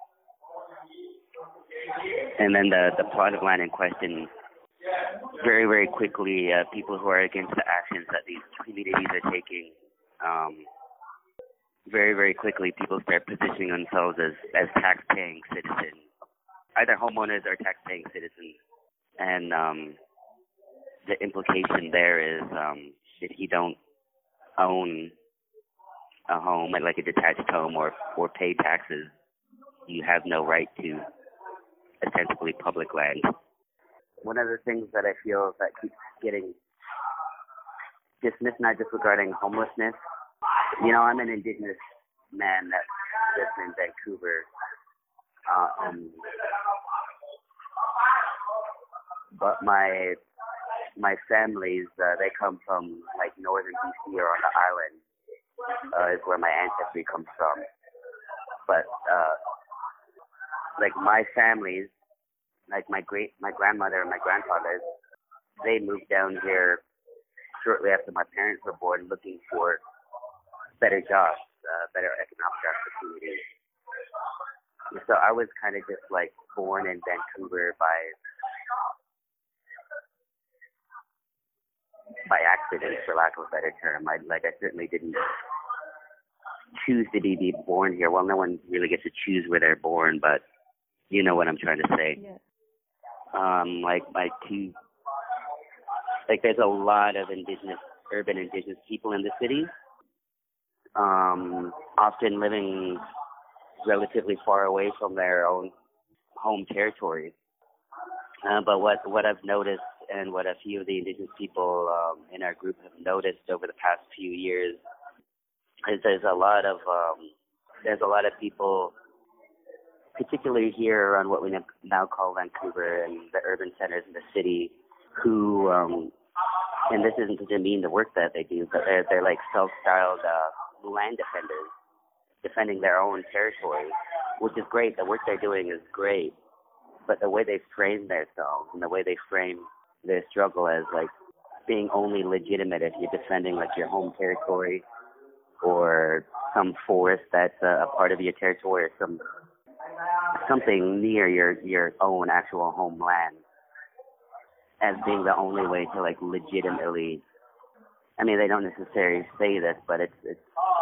And then the, the plot of land in question, very, very quickly, uh, people who are against the actions that these communities are taking, um, very, very quickly, people start positioning themselves as, as tax-paying citizens, either homeowners or tax-paying citizens. And um, the implication there is um, if you don't own a home, like a detached home, or, or pay taxes, you have no right to ostensibly public land. One of the things that I feel that keeps getting dismissed, not just regarding homelessness, you know, I'm an indigenous man that lives in Vancouver, um, but my my families, uh, they come from like northern B C or on the island, uh, is where my ancestry comes from. But uh, like my families, like my great, my grandmother and my grandfather, they moved down here shortly after my parents were born, looking for better jobs, uh, better economic opportunities. So I was kind of just like born in Vancouver by by accident, for lack of a better term. I like I certainly didn't choose to be, be born here. Well, no one really gets to choose where they're born, but you know what I'm trying to say. Yeah. Um, like my two, like there's a lot of indigenous, urban indigenous people in the city, um, often living relatively far away from their own home territories. Uh, but what what I've noticed and what a few of the Indigenous people um, in our group have noticed over the past few years is there's a lot of um, there's a lot of people, particularly here around what we now call Vancouver and the urban centers in the city, who um, and this isn't to demean the work that they do, but they're they're like self-styled uh, land defenders, defending their own territory, which is great. The work they're doing is great, but the way they frame themselves and the way they frame their struggle as like being only legitimate if you're defending like your home territory or some forest that's a, a part of your territory or some something near your your own actual homeland as being the only way to like legitimately. I mean, they don't necessarily say this, but it's it's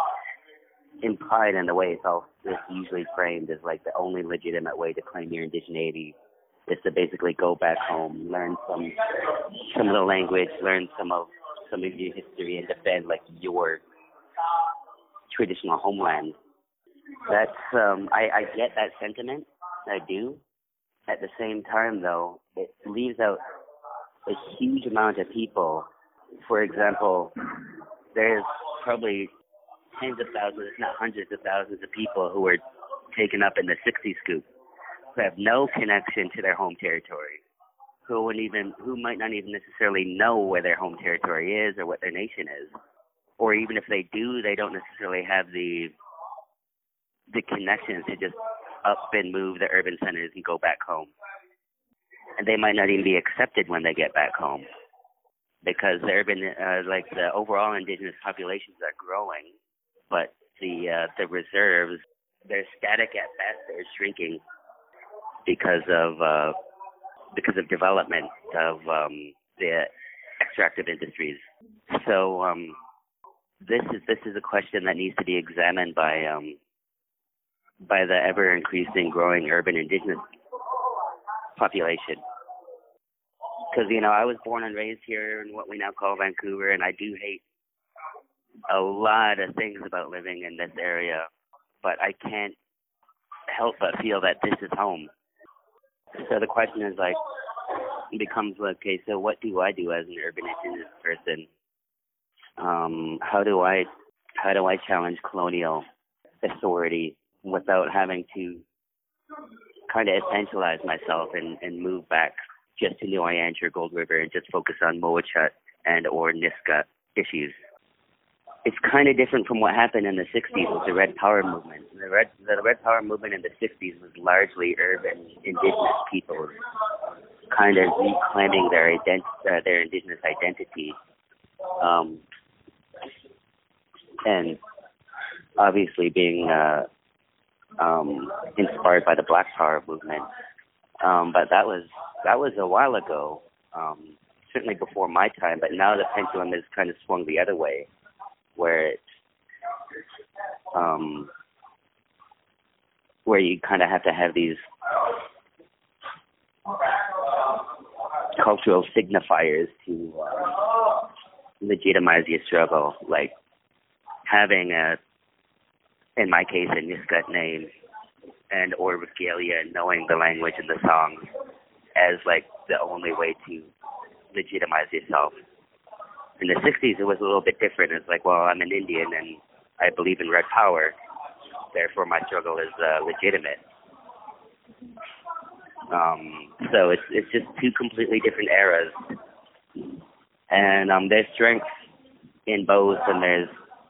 implied in the way it's all it's usually framed as like the only legitimate way to claim your indigeneity is to basically go back home, learn some some of the language, learn some of some of your history, and defend like your traditional homeland. That's um, I, I get that sentiment, I do. At the same time, though, it leaves out a huge amount of people. For example, there's probably tens of thousands, if not hundreds of thousands of people who were taken up in the sixties scoop, who have no connection to their home territory, who wouldn't even, who might not even necessarily know where their home territory is or what their nation is, or even if they do, they don't necessarily have the the connections to just up and move the urban centers and go back home. And they might not even be accepted when they get back home, because the urban, uh, like the overall indigenous populations are growing, but the uh, the reserves, they're static at best. They're shrinking because of uh, because of development of um, the extractive industries. So um, this is this is a question that needs to be examined by um, by the ever increasing, growing urban indigenous population. Because, you know, I was born and raised here in what we now call Vancouver, and I do hate a lot of things about living in this area, but I can't help but feel that this is home. So the question is, like, it becomes, okay, so what do I do as an urban indigenous person? Um, how do I, how do I challenge colonial authority without having to kind of essentialize myself and, and move back just to Niuayante or Gold River and just focus on Moachut and or Niska issues? It's kind of different from what happened in the sixties with the Red Power movement. The Red, the Red Power movement in the sixties was largely urban indigenous people kind of reclaiming their ident- uh, their indigenous identity. Um, and obviously being uh, um, inspired by the Black Power movement. Um, but that was that was a while ago, um, certainly before my time. But now the pendulum has kind of swung the other way, where it's um, where you kind of have to have these cultural signifiers to uh, legitimize your struggle, like having a, in my case, a Nisga'a name and or regalia, knowing the language and the songs as like the only way to legitimize yourself. In the sixties, it was a little bit different. It's like, well, I'm an Indian and I believe in Red Power, therefore my struggle is uh, legitimate. Um, so it's it's just two completely different eras, and um, there's strength in both, and there's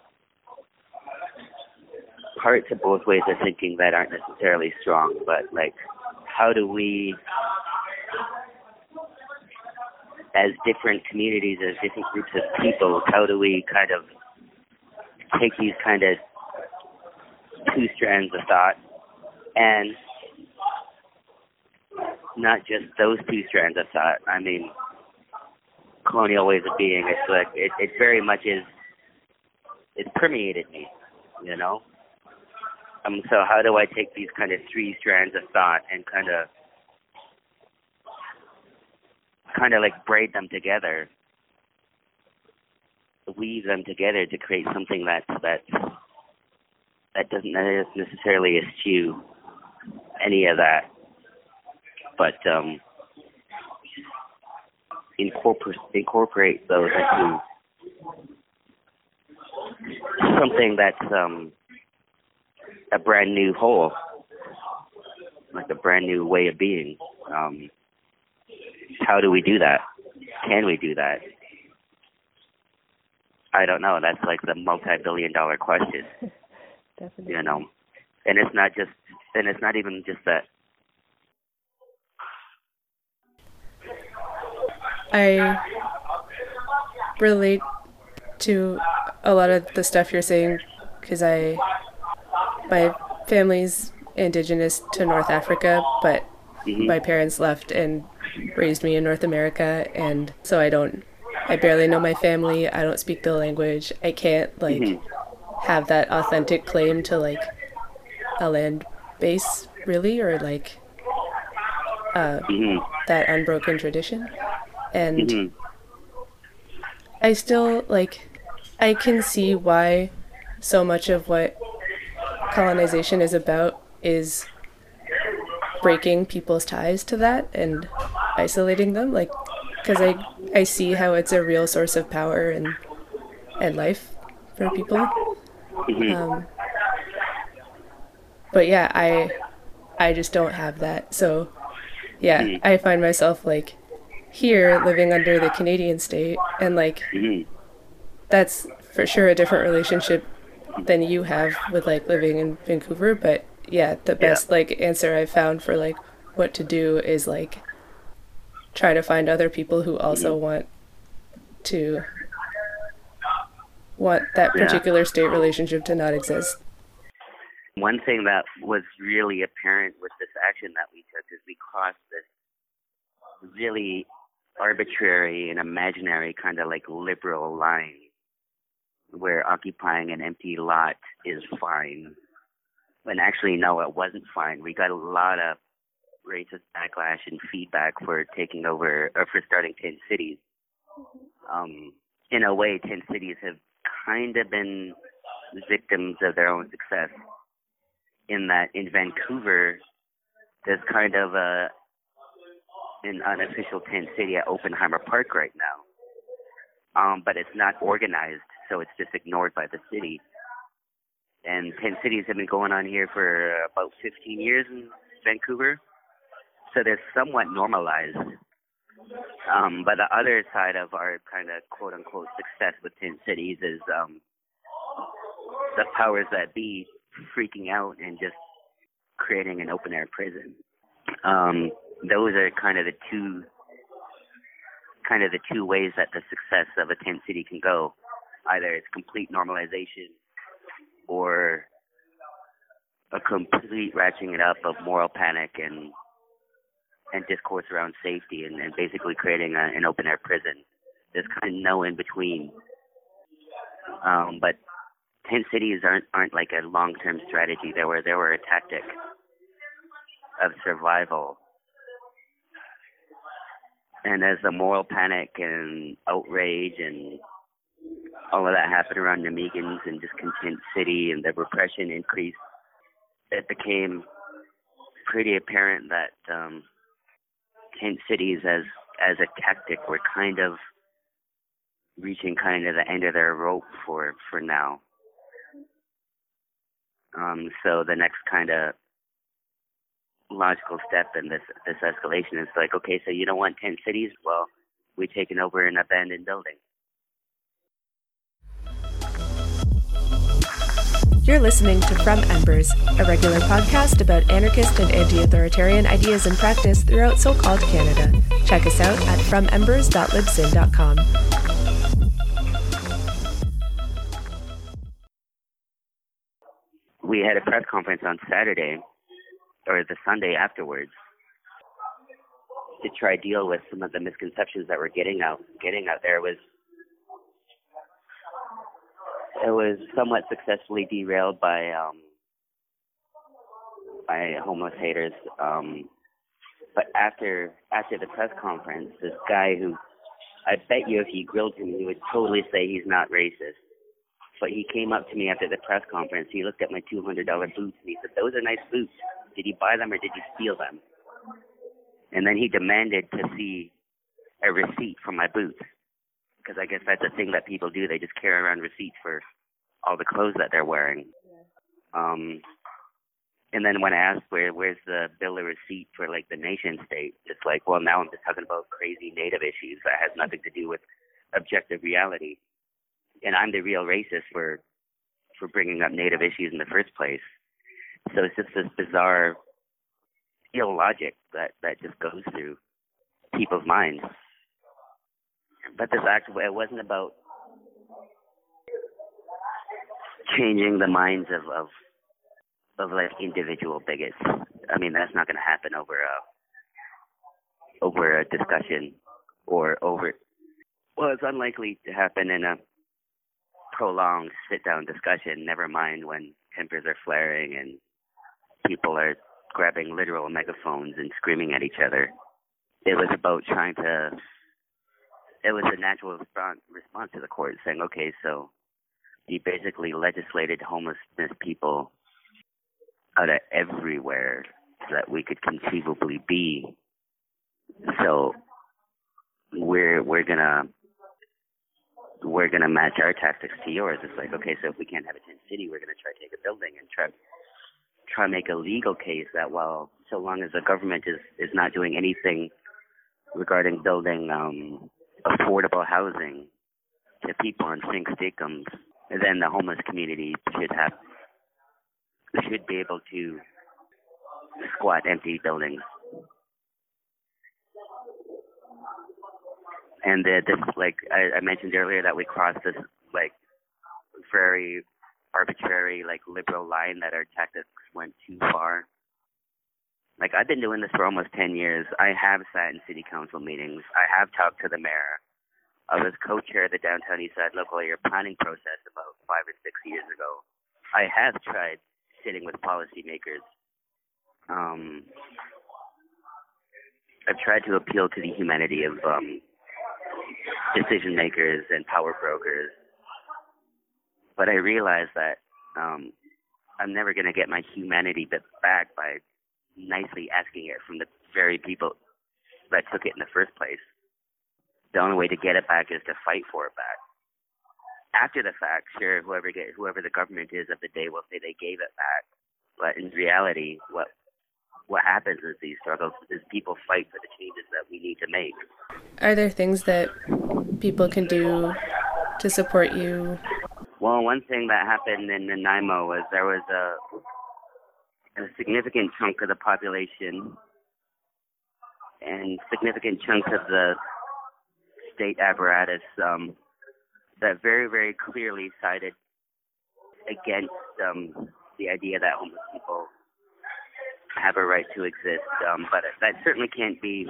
parts of both ways of thinking that aren't necessarily strong. But like, how do we, as different communities, as different groups of people, how do we kind of take these kind of two strands of thought and not just those two strands of thought. I mean, colonial ways of being, it's like, it, it very much is, it's permeated me, you know? Um, so how do I take these kind of three strands of thought and kind of, kind of like braid them together, weave them together to create something that's, that's, that doesn't necessarily eschew any of that. But, um, incorporate incorporate those into something that's um, a brand new whole, like a brand new way of being. Um, how do we do that? Can we do that? I don't know. That's like the multi-billion dollar question. Definitely. You know, and it's not just, and it's not even just that. I relate to a lot of the stuff you're saying because I, my family's indigenous to North Africa, but mm-hmm. my parents left and raised me in North America, and so I don't, I barely know my family. I don't speak the language. I can't like mm-hmm. have that authentic claim to like a land base really, or like uh, mm-hmm. that unbroken tradition. And mm-hmm. I still, like, I can see why so much of what colonization is about is breaking people's ties to that and isolating them, like, because I, I see how it's a real source of power and and life for people. Mm-hmm. Um, but yeah, I, I just don't have that. So, yeah, mm-hmm. I find myself, like, here living under the Canadian state, and like mm-hmm. that's for sure a different relationship than you have with like living in Vancouver. But yeah, the best yeah. like answer I've found for like what to do is like try to find other people who also mm-hmm. want to want that particular yeah. state relationship to not exist. One thing that was really apparent with this action that we took is we crossed this really arbitrary and imaginary kind of like liberal line where occupying an empty lot is fine. When actually, no, it wasn't fine. We got a lot of racist backlash and feedback for taking over, or for starting ten cities. Um, in a way, ten cities have kind of been victims of their own success, in that in Vancouver, there's kind of a an unofficial tent city at Oppenheimer Park right now. Um, but it's not organized, so it's just ignored by the city. And tent cities have been going on here for about fifteen years in Vancouver, so they're somewhat normalized. Um, but the other side of our kind of quote-unquote success with tent cities is um, the powers that be freaking out and just creating an open-air prison. Um, those are kind of the two, kind of the two ways that the success of a tent city can go. Either it's complete normalization, or a complete ratcheting it up of moral panic and and discourse around safety, and, and basically creating a, an open air prison. There's kind of no in between. Um, but tent cities aren't aren't like a long term strategy. They were they were a tactic of survival. And as the moral panic and outrage and all of that happened around Namegans and discontent city and the repression increased, it became pretty apparent that um, tent cities as as a tactic were kind of reaching kind of the end of their rope for, for now. Um, so the next kind of logical step in this this escalation is like, okay, so you don't want tent cities? Well, we've taken over an abandoned building. You're listening to From Embers, a regular podcast about anarchist and anti-authoritarian ideas and practice throughout so-called Canada. Check us out at from embers dot libsyn dot com. We had a press conference on Saturday, or the Sunday afterwards, to try to deal with some of the misconceptions that were getting out getting out there. It was it was somewhat successfully derailed by um, by homeless haters. Um, but after after the press conference, this guy who, I bet you if you grilled him, he would totally say he's not racist. But he came up to me after the press conference. He looked at my two hundred dollars boots and he said, "Those are nice boots. Did you buy them or did you steal them?" And then he demanded to see a receipt from my boots, because I guess that's a thing that people do. They just carry around receipts for all the clothes that they're wearing. Um, and then when I asked where where's the bill of receipt for like the nation state, it's like, well, now I'm just talking about crazy native issues that has nothing to do with objective reality. And I'm the real racist for for bringing up native issues in the first place. So it's just this bizarre illogic that, that just goes through people's minds. But this actually, it wasn't about changing the minds of, of of like individual bigots. I mean, that's not going to happen over a over a discussion or over. Well, it's unlikely to happen in a prolonged sit-down discussion. Never mind when tempers are flaring and people are grabbing literal megaphones and screaming at each other. It was about trying to. It was a natural response response to the court saying, okay, so you basically legislated homelessness people out of everywhere that we could conceivably be. So we're we're gonna we're gonna match our tactics to yours. It's like, okay, so if we can't have a tent city, we're gonna try to take a building and try try to make a legal case that, well, so long as the government is is not doing anything regarding building um affordable housing to people on fixed incomes, then the homeless community should have should be able to squat empty buildings. And uh, this, like I, I mentioned earlier, that we crossed this like very arbitrary, like liberal line that our tactics went too far. Like, I've been doing this for almost ten years. I have sat in city council meetings. I have talked to the mayor. I was co-chair of the Downtown Eastside Local Area Planning process about five or six years ago. I have tried sitting with policymakers. Um, I've tried to appeal to the humanity of um, decision makers and power brokers. But I realize that um, I'm never going to get my humanity back by nicely asking it from the very people that took it in the first place. The only way to get it back is to fight for it back. After the fact, sure, whoever get, whoever the government is of the day will say they gave it back. But in reality, what what happens is these struggles is people fight for the changes that we need to make. Are there things that people can do to support you? Well, one thing that happened in Nanaimo was there was a, a significant chunk of the population and significant chunks of the state apparatus um, that very, very clearly sided against um, the idea that homeless people have a right to exist. Um, but that certainly can't be,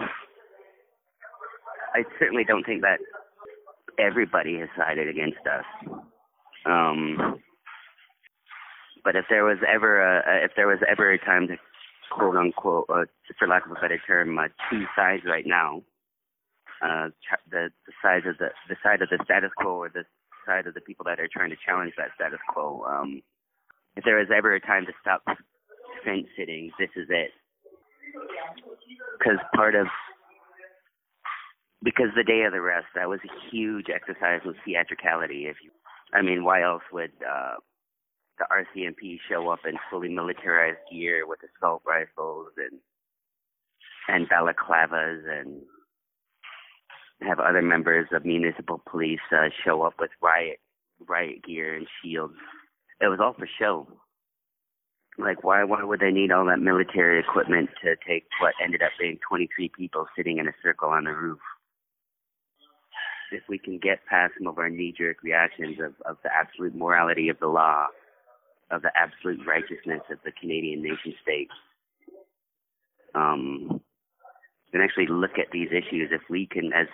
I certainly don't think that everybody has sided against us. Um, but if there was ever a, if there was ever a time to quote unquote, uh, for lack of a better term, uh, two sides right now, uh, the, the side of the, the side of the status quo or the side of the people that are trying to challenge that status quo. Um, if there was ever a time to stop fence sitting, this is it. Because part of, because the day of the rest, that was a huge exercise with theatricality. If you, I mean, why else would uh, the R C M P show up in fully militarized gear with assault rifles and and balaclavas and have other members of municipal police uh, show up with riot riot gear and shields? It was all for show. Like, why why would they need all that military equipment to take what ended up being twenty-three people sitting in a circle on the roof? If we can get past some of our knee-jerk reactions of, of the absolute morality of the law, of the absolute righteousness of the Canadian nation state, um, and actually look at these issues, if we can, as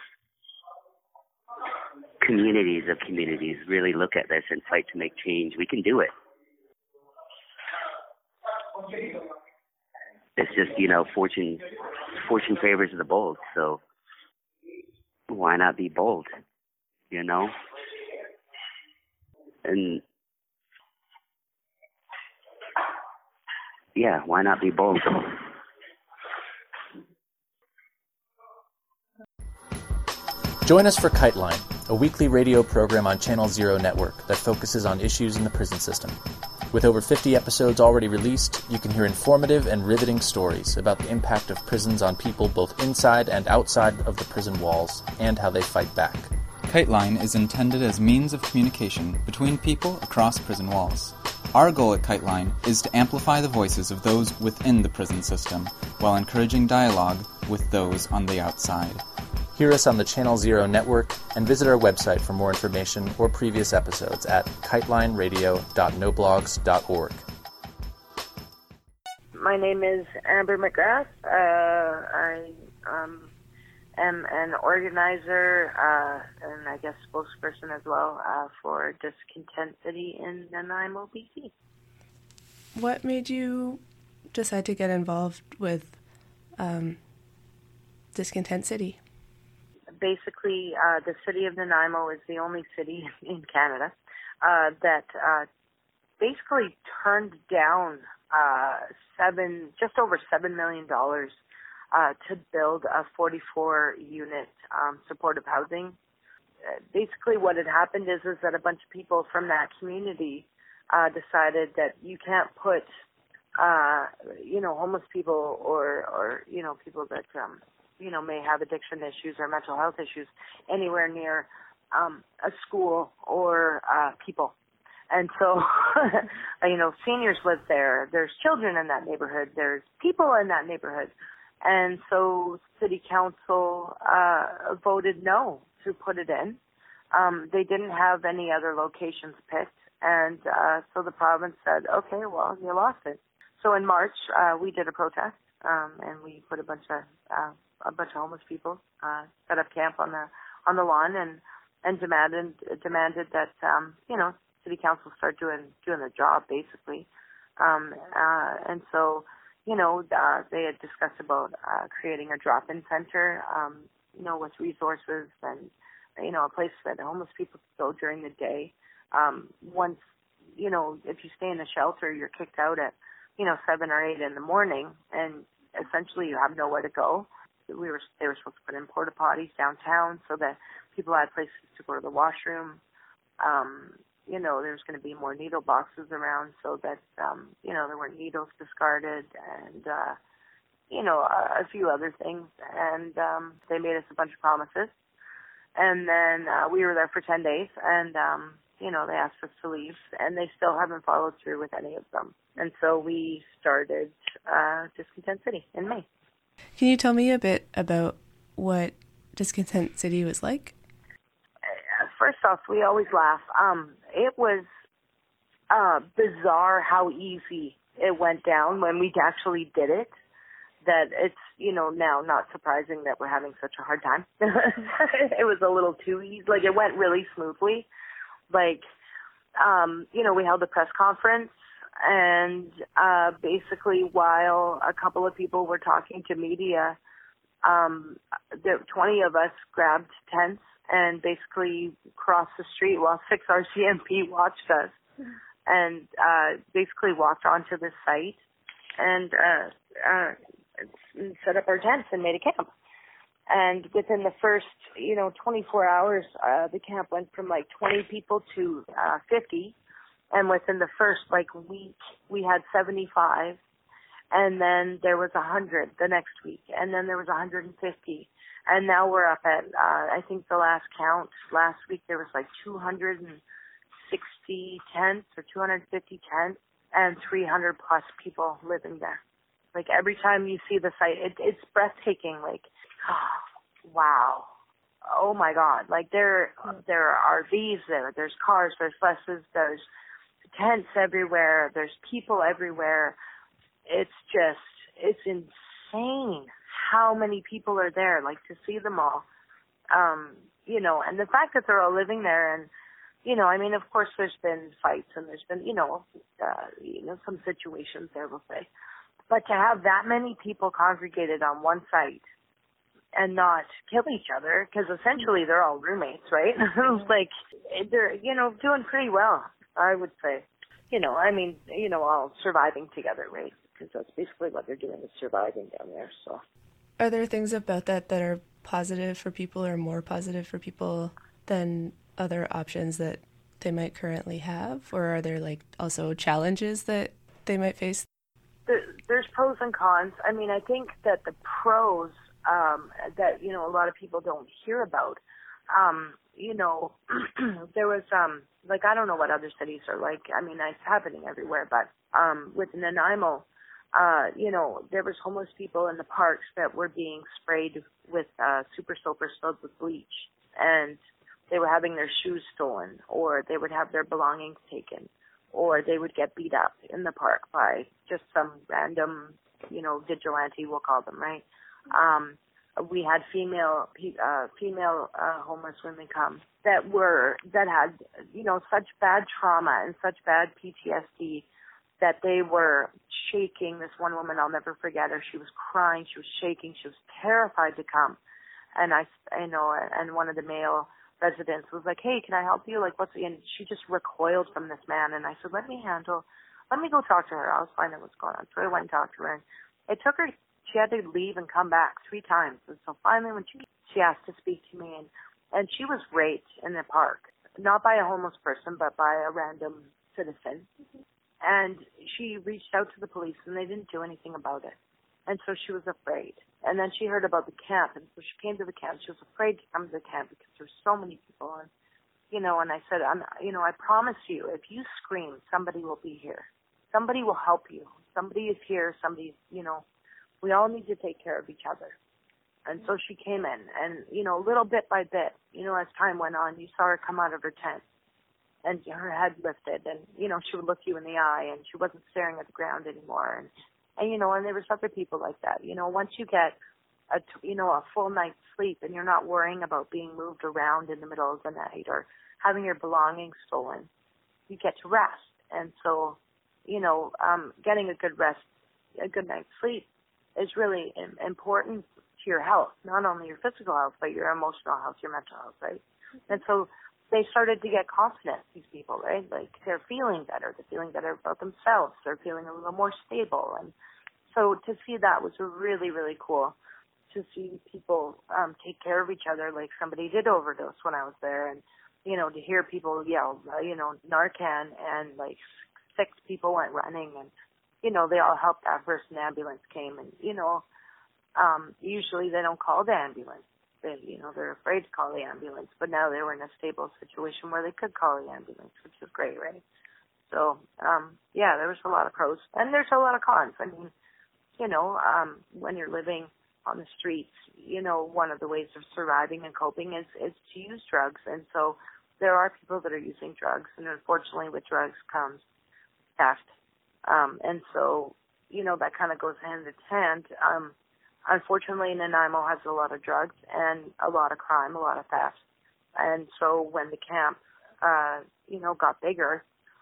communities of communities, really look at this and fight to make change, we can do it. It's just, you know, fortune fortune favors the bold, so why not be bold, you know? And yeah, why not be bold? Join us for KiteLine, a weekly radio program on Channel Zero Network that focuses on issues in the prison system. With over fifty episodes already released, you can hear informative and riveting stories about the impact of prisons on people both inside and outside of the prison walls, and how they fight back. KiteLine is intended as means of communication between people across prison walls. Our goal at KiteLine is to amplify the voices of those within the prison system while encouraging dialogue with those on the outside. Hear us on the Channel Zero network and visit our website for more information or previous episodes at kiteline radio dot no blogs dot org. My name is Amber McGrath. Uh, I um, am an organizer uh, and I guess spokesperson as well uh, for Discontent City in Nanaimo, B C. What made you decide to get involved with um, Discontent City? Basically, uh, the city of Nanaimo is the only city in Canada uh, that uh, basically turned down uh, seven, just over seven million dollars uh, to build a forty-four unit um, supportive housing. Uh, basically, what had happened is is that a bunch of people from that community uh, decided that you can't put, uh, you know, homeless people or or you know people that um, you know, may have addiction issues or mental health issues anywhere near um, a school or uh, people. And so, you know, seniors live there. There's children in that neighborhood. There's people in that neighborhood. And so city council uh, voted no to put it in. Um, they didn't have any other locations picked. And uh, so the province said, okay, well, you lost it. So in March, uh, we did a protest, um, and we put a bunch of uh, a bunch of homeless people uh, set up camp on the on the lawn and and demanded demanded that um, you know city council start doing doing their job basically, um, uh, and so you know uh, they had discussed about uh, creating a drop-in center, um, you know, with resources and you know a place that homeless people could go during the day. Um, once you know if you stay in the shelter, you're kicked out at you know seven or eight in the morning, and essentially you have nowhere to go. We were they were supposed to put in porta potties downtown so that people had places to go to the washroom. Um, you know, there's going to be more needle boxes around so that um, you know there weren't needles discarded, and uh, you know a, a few other things. And um, they made us a bunch of promises, and then uh, we were there for ten days, and um, you know they asked us to leave, and they still haven't followed through with any of them. And so we started uh, Discontent City in May. Can you tell me a bit about what Discontent City was like? First off, we always laugh. Um, it was uh, bizarre how easy it went down when we actually did it. That it's, you know, now not surprising that we're having such a hard time. It was a little too easy. Like, it went really smoothly. Like, um, you know, we held a press conference. And uh, basically, while a couple of people were talking to media, um, there, twenty of us grabbed tents and basically crossed the street while six R C M P watched us, and uh, basically walked onto the site and uh, uh, set up our tents and made a camp. And within the first, you know, twenty-four hours, uh, the camp went from like twenty people to uh, fifty. And within the first, like, week, we had seventy-five. And then there was one hundred the next week. And then there was one hundred fifty. And now we're up at, uh, I think the last count, last week there was like two hundred sixty tents or two hundred fifty tents and three hundred plus people living there. Like, every time you see the site, it, it's breathtaking. Like, oh, wow. Oh, my God. Like, there, there are R Vs there. There's cars. There's buses. There's tents everywhere. There's people everywhere. It's just, it's insane how many people are there, like, to see them all. Um, you know, and the fact that they're all living there, and, you know, I mean, of course there's been fights and there's been, you know, uh, you know, some situations there, we'll say. But to have that many people congregated on one site and not kill each other, because essentially they're all roommates, right? Like, they're, you know, doing pretty well, I would say. You know, I mean, you know, all surviving together, right? Because that's basically what they're doing, is surviving down there, so. Are there things about that that are positive for people or more positive for people than other options that they might currently have? Or are there like also challenges that they might face? There's pros and cons. I mean, I think that the pros um, that, you know, a lot of people don't hear about, um, you know, there was, um, like, I don't know what other cities are like. I mean, it's happening everywhere, but um, with Nanaimo, uh, you know, there was homeless people in the parks that were being sprayed with uh, super soakers filled with bleach, and they were having their shoes stolen, or they would have their belongings taken, or they would get beat up in the park by just some random, you know, vigilante, we'll call them, right? Um, we had female uh, female uh, homeless women come that were that had, you know, such bad trauma and such bad P T S D that they were shaking. This one woman, I'll never forget her. She was crying. She was shaking. She was terrified to come. And I, I know, and one of the male residents was like, "Hey, can I help you? Like, what's the?" And she just recoiled from this man. And I said, "Let me handle. Let me go talk to her. I'll find out what's going on." So I went and talked to her, and it took her. She had to leave and come back three times. And so finally, when she she asked to speak to me, and and she was raped in the park, not by a homeless person, but by a random citizen. Mm-hmm. And she reached out to the police, and they didn't do anything about it. And so she was afraid. And then she heard about the camp, and so she came to the camp. She was afraid to come to the camp because there were so many people. And, you know, and I said, I'm, you know, I promise you, if you scream, somebody will be here. Somebody will help you. Somebody is here. Somebody, you know, we all need to take care of each other. And so she came in, and, you know, little bit by bit, you know, as time went on, you saw her come out of her tent. And her head lifted, and, you know, she would look you in the eye, and she wasn't staring at the ground anymore. And, and you know, and there was other people like that. You know, once you get, a, you know, a full night's sleep, and you're not worrying about being moved around in the middle of the night or having your belongings stolen, you get to rest. And so, you know, um, getting a good rest, a good night's sleep is really important to your health, not only your physical health, but your emotional health, your mental health, right? And so they started to get confident, these people, right? Like, they're feeling better. They're feeling better about themselves. They're feeling a little more stable. And so to see that was really, really cool, to see people um, take care of each other like somebody did overdose when I was there. And, you know, to hear people yell, uh, you know, Narcan, and, like, six people went running. And, you know, they all helped that first, an ambulance came. And, you know, um, usually they don't call the ambulance. They, you know, they're afraid to call the ambulance, but now they were in a stable situation where they could call the ambulance, which is great, right? So, um, yeah, there was a lot of pros, and there's a lot of cons. I mean, you know, um, when you're living on the streets, you know, one of the ways of surviving and coping is, is to use drugs, and so there are people that are using drugs, and unfortunately with drugs comes theft, um, and so, you know, that kind of goes hand in hand. Um, Unfortunately, Nanaimo has a lot of drugs and a lot of crime, a lot of theft. And so when the camp, uh, you know, got bigger,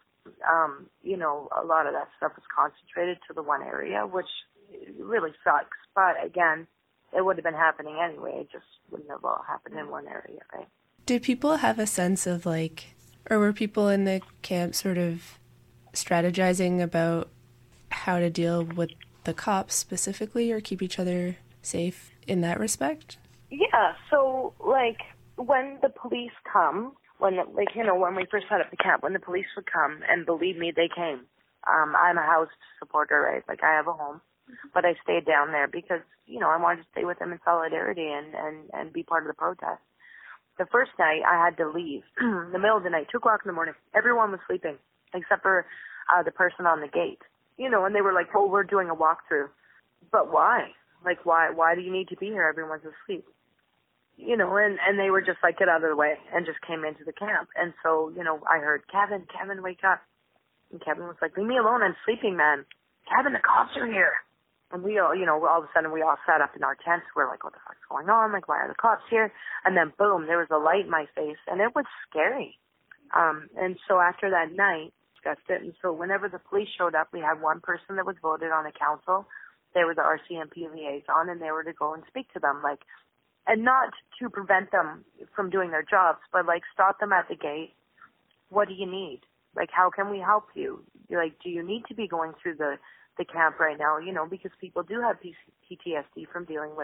um, you know, a lot of that stuff was concentrated to the one area, which really sucks. But again, it would have been happening anyway. It just wouldn't have all happened in one area, right? Did people have a sense of, like, or were people in the camp sort of strategizing about how to deal with the cops specifically, or keep each other safe in that respect? Yeah, so, like, when the police come, when, like, you know, when we first set up the camp, when the police would come, and believe me, they came. Um, I'm a housed supporter, right? Like, I have a home, but I stayed down there because, you know, I wanted to stay with them in solidarity and, and, and be part of the protest. The first night, I had to leave in the middle of the night, two o'clock in the morning. Everyone was sleeping, except for uh, the person on the gate. You know, and they were like, "Oh, we're doing a walkthrough." But why? Like, why? Why do you need to be here? Everyone's asleep. You know, and, and they were just like, "Get out of the way," and just came into the camp. And so, you know, I heard, "Kevin, Kevin, wake up." And Kevin was like, "Leave me alone. I'm sleeping, man." "Kevin, the cops are here." And we all, you know, all of a sudden we all sat up in our tents. We're like, "What the fuck's going on? Like, why are the cops here?" And then boom, there was a light in my face, and it was scary. Um, and so after that night, it. And so whenever the police showed up, we had one person that was voted on a council. They were the R C M P liaison, and they were to go and speak to them, like, and not to prevent them from doing their jobs, but like stop them at the gate. What do you need? Like, how can we help you? You're like, do you need to be going through the, the camp right now? You know, because people do have P T S D from dealing with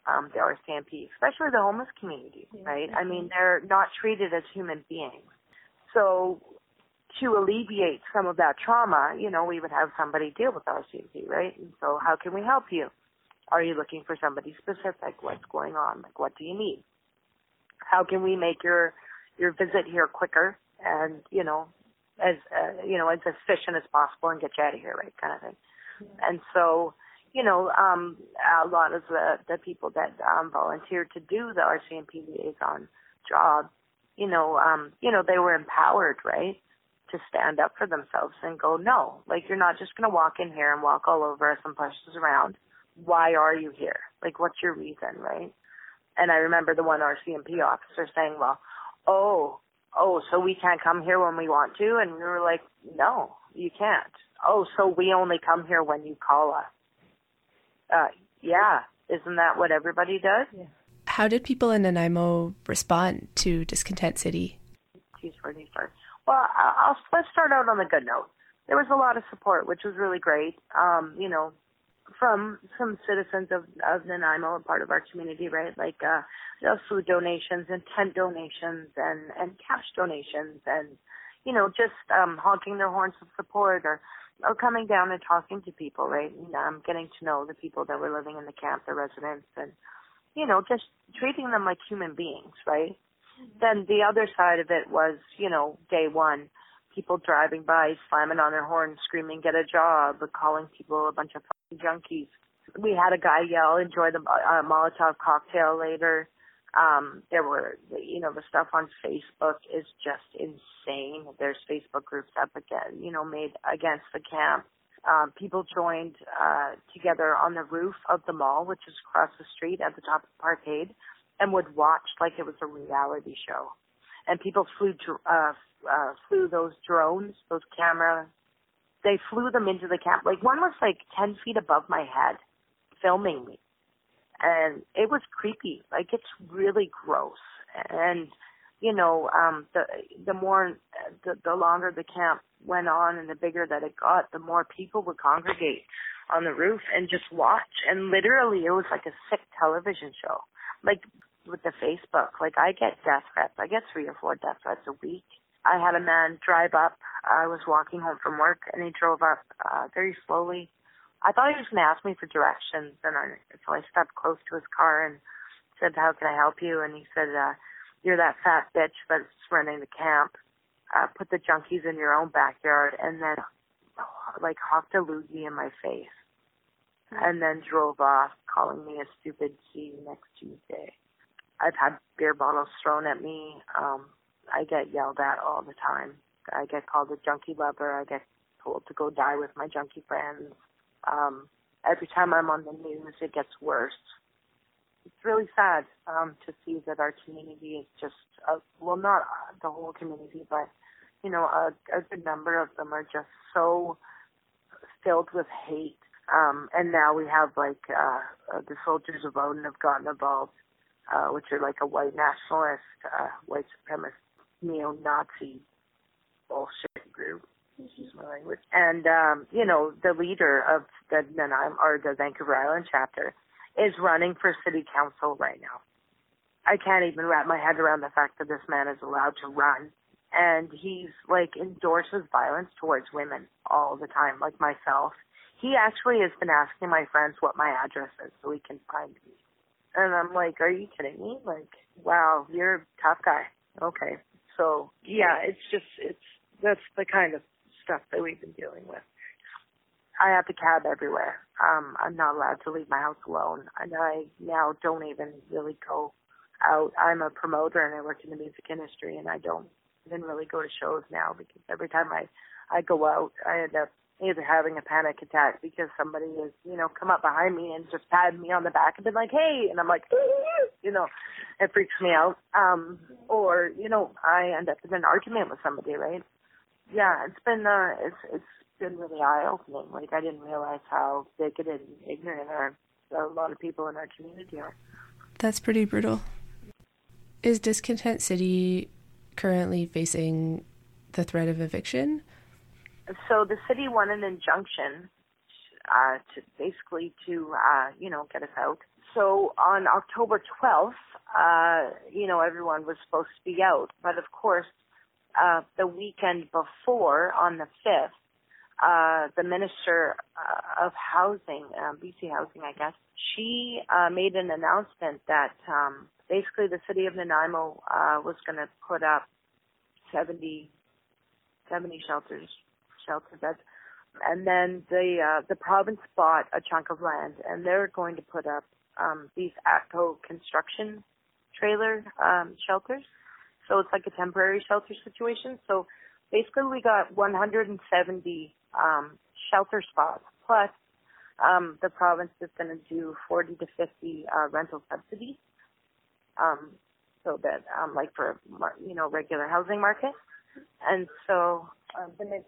um, the R C M P, especially the homeless community, right? I mean, they're not treated as human beings. So to alleviate some of that trauma, you know, we would have somebody deal with R C M P, right? And so how can we help you? Are you looking for somebody specific? What's going on? Like, what do you need? How can we make your your visit here quicker and, you know, as, uh, you know, as efficient as possible and get you out of here, right, kind of thing. Yeah. And so, you know, um, a lot of the, the people that um, volunteered to do the R C M P liaison job, you know, um, you know, they were empowered, right, to stand up for themselves and go, no, like, you're not just going to walk in here and walk all over us and push us around. Why are you here? Like, what's your reason, right? And I remember the one R C M P officer saying, well, oh, oh, so we can't come here when we want to? And we were like, no, you can't. Oh, so we only come here when you call us. Uh, yeah, isn't that what everybody does? Yeah. How did people in Nanaimo respond to Discontent City? Geez, where do you start? Well, I'll, let's start out on the good note. There was a lot of support, which was really great. Um, you know, from some citizens of, of Nanaimo, a part of our community, right? Like uh, you know, food donations and tent donations and, and cash donations and, you know, just um, honking their horns of support or, or coming down and talking to people, right? And um, getting to know the people that were living in the camp, the residents, and, you know, just treating them like human beings, right? Mm-hmm. Then the other side of it was, you know, day one, people driving by, slamming on their horn, screaming, get a job, calling people a bunch of fucking junkies. We had a guy yell, enjoy the uh, Molotov cocktail later. Um, there were, you know, the stuff on Facebook is just insane. There's Facebook groups up again, you know, made against the camp. Um, people joined uh, together on the roof of the mall, which is across the street at the top of the parkade, and would watch like it was a reality show. And people flew uh, uh, flew those drones, those cameras. They flew them into the camp. Like, one was like ten feet above my head, filming me. And it was creepy. Like, it's really gross. And, you know, um, the the more, the, the longer the camp went on and the bigger that it got, the more people would congregate on the roof and just watch. And literally, it was like a sick television show. Like, with the Facebook, like, I get death threats. I get three or four death threats a week. I had a man drive up. I was walking home from work, and he drove up uh, very slowly. I thought he was going to ask me for directions, and I, so I stepped close to his car and said, how can I help you? And he said, uh, you're that fat bitch that's running the camp. Uh, put the junkies in your own backyard, and then, like, hocked a loogie in my face, and then drove off, calling me a stupid see you next Tuesday. I've had beer bottles thrown at me. Um, I get yelled at all the time. I get called a junkie lover. I get told to go die with my junkie friends. Um, every time I'm on the news, it gets worse. It's really sad um, to see that our community is just, uh, well, not the whole community, but, you know, a, a good number of them are just so filled with hate. Um, and now we have, like, uh, uh, the Soldiers of Odin have gotten involved, uh, which are like a white nationalist, uh, white supremacist, neo-Nazi bullshit group. Excuse my language. And, um, you know, the leader of the Nanaimo, or the Vancouver Island chapter is running for city council right now. I can't even wrap my head around the fact that this man is allowed to run. And he's, like, endorses violence towards women all the time, like myself. He actually has been asking my friends what my address is so he can find me. And I'm like, are you kidding me? Like, wow, you're a tough guy. Okay. So, yeah, it's just, it's, that's the kind of stuff that we've been dealing with. I have the cab everywhere. Um, I'm not allowed to leave my house alone. And I now don't even really go out. I'm a promoter and I work in the music industry, and I don't even really go to shows now because every time I, I go out, I end up either having a panic attack because somebody has, you know, come up behind me and just patted me on the back and been like, hey, and I'm like, you know, it freaks me out. Um, or, you know, I end up in an argument with somebody, right? Yeah, it's been, uh, it's, it's been really eye-opening. Like, I didn't realize how bigoted and ignorant are a lot of people in our community are. That's pretty brutal. Is Discontent City currently facing the threat of eviction? So the city won an injunction uh, to basically to, uh, you know, get us out. so on October twelfth, uh, you know, everyone was supposed to be out. But of course, uh, the weekend before, on the fifth, uh, the Minister uh, of Housing, uh, B C Housing, I guess, she uh, made an announcement that um, basically the city of Nanaimo uh, was going to put up seventy, seventy shelters, shelter beds. And then the uh, the province bought a chunk of land, and they're going to put up um, these ATCO construction trailer um, shelters. So it's like a temporary shelter situation. So basically we got one hundred seventy um, shelter spots, plus um, the province is going to do forty to fifty uh, rental subsidies. Um, so that, um, like for, you know, regular housing market. And so, uh,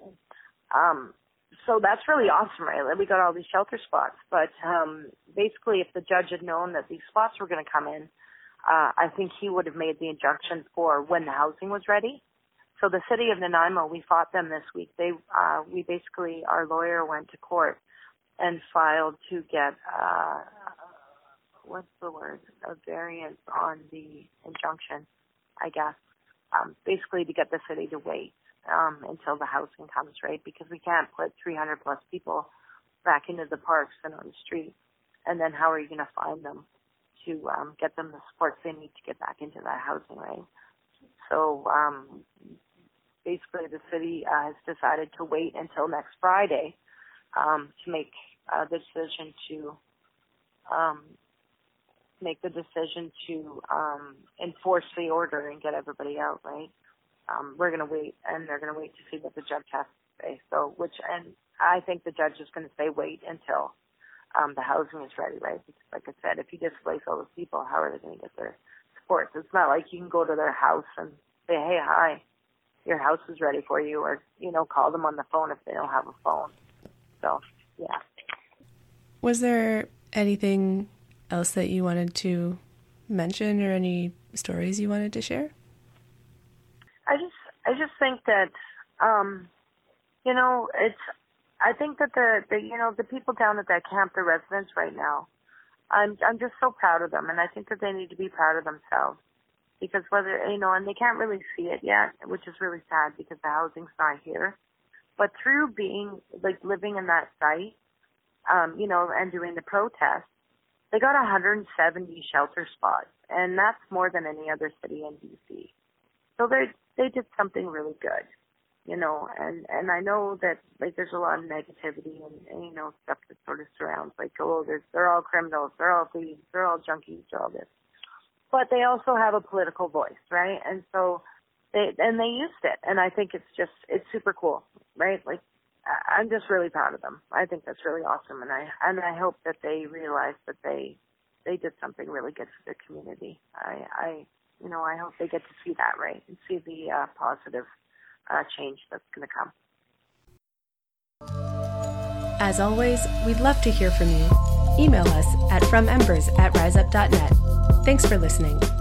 um, so that's really awesome, right? We got all these shelter spots. But um, basically, if the judge had known that these spots were going to come in, uh, I think he would have made the injunction for when the housing was ready. So the city of Nanaimo, we fought them this week. They, uh, we basically, our lawyer went to court and filed to get, uh, what's the word, a variance on the injunction, I guess, um, basically to get the city to wait um, until the housing comes, right? Because we can't put three hundred plus people back into the parks and on the street. And then how are you going to find them to um, get them the supports they need to get back into that housing, right? So um, basically the city uh, has decided to wait until next Friday um, to make uh, the decision to um, make the decision to um, enforce the order and get everybody out, right? Um, we're going to wait, and they're going to wait to see what the judge has to say. So, which, and I think the judge is going to say wait until um, the housing is ready, right? Because, like I said, if you displace all those people, how are they going to get their supports? It's not like you can go to their house and say, hey, hi, your house is ready for you, or, you know, call them on the phone if they don't have a phone. So, yeah. Was there anything else that you wanted to mention, or any stories you wanted to share? I just, I just think that, um, you know, it's, I think that the, the, you know, the people down at that camp, the residents right now, I'm, I'm just so proud of them, and I think that they need to be proud of themselves, because whether, you know, and they can't really see it yet, which is really sad because the housing's not here, but through being, like, living in that site, um, you know, and doing the protest, they got one hundred seventy shelter spots, and that's more than any other city in B C. So they they did something really good, you know, and, and I know that, like, there's a lot of negativity and, and you know, stuff that sort of surrounds, like, oh, there's, they're all criminals, they're all thieves, they're all junkies, they're all this. But they also have a political voice, right? And so they, and they used it, and I think it's just, it's super cool, right? Like, I'm just really proud of them. I think that's really awesome, and I and I hope that they realize that they they did something really good for their community. I, I you know, I hope they get to see that, right, and see the uh, positive uh, change that's going to come. As always, we'd love to hear from you. Email us at fromembers at riseup dot net. Thanks for listening.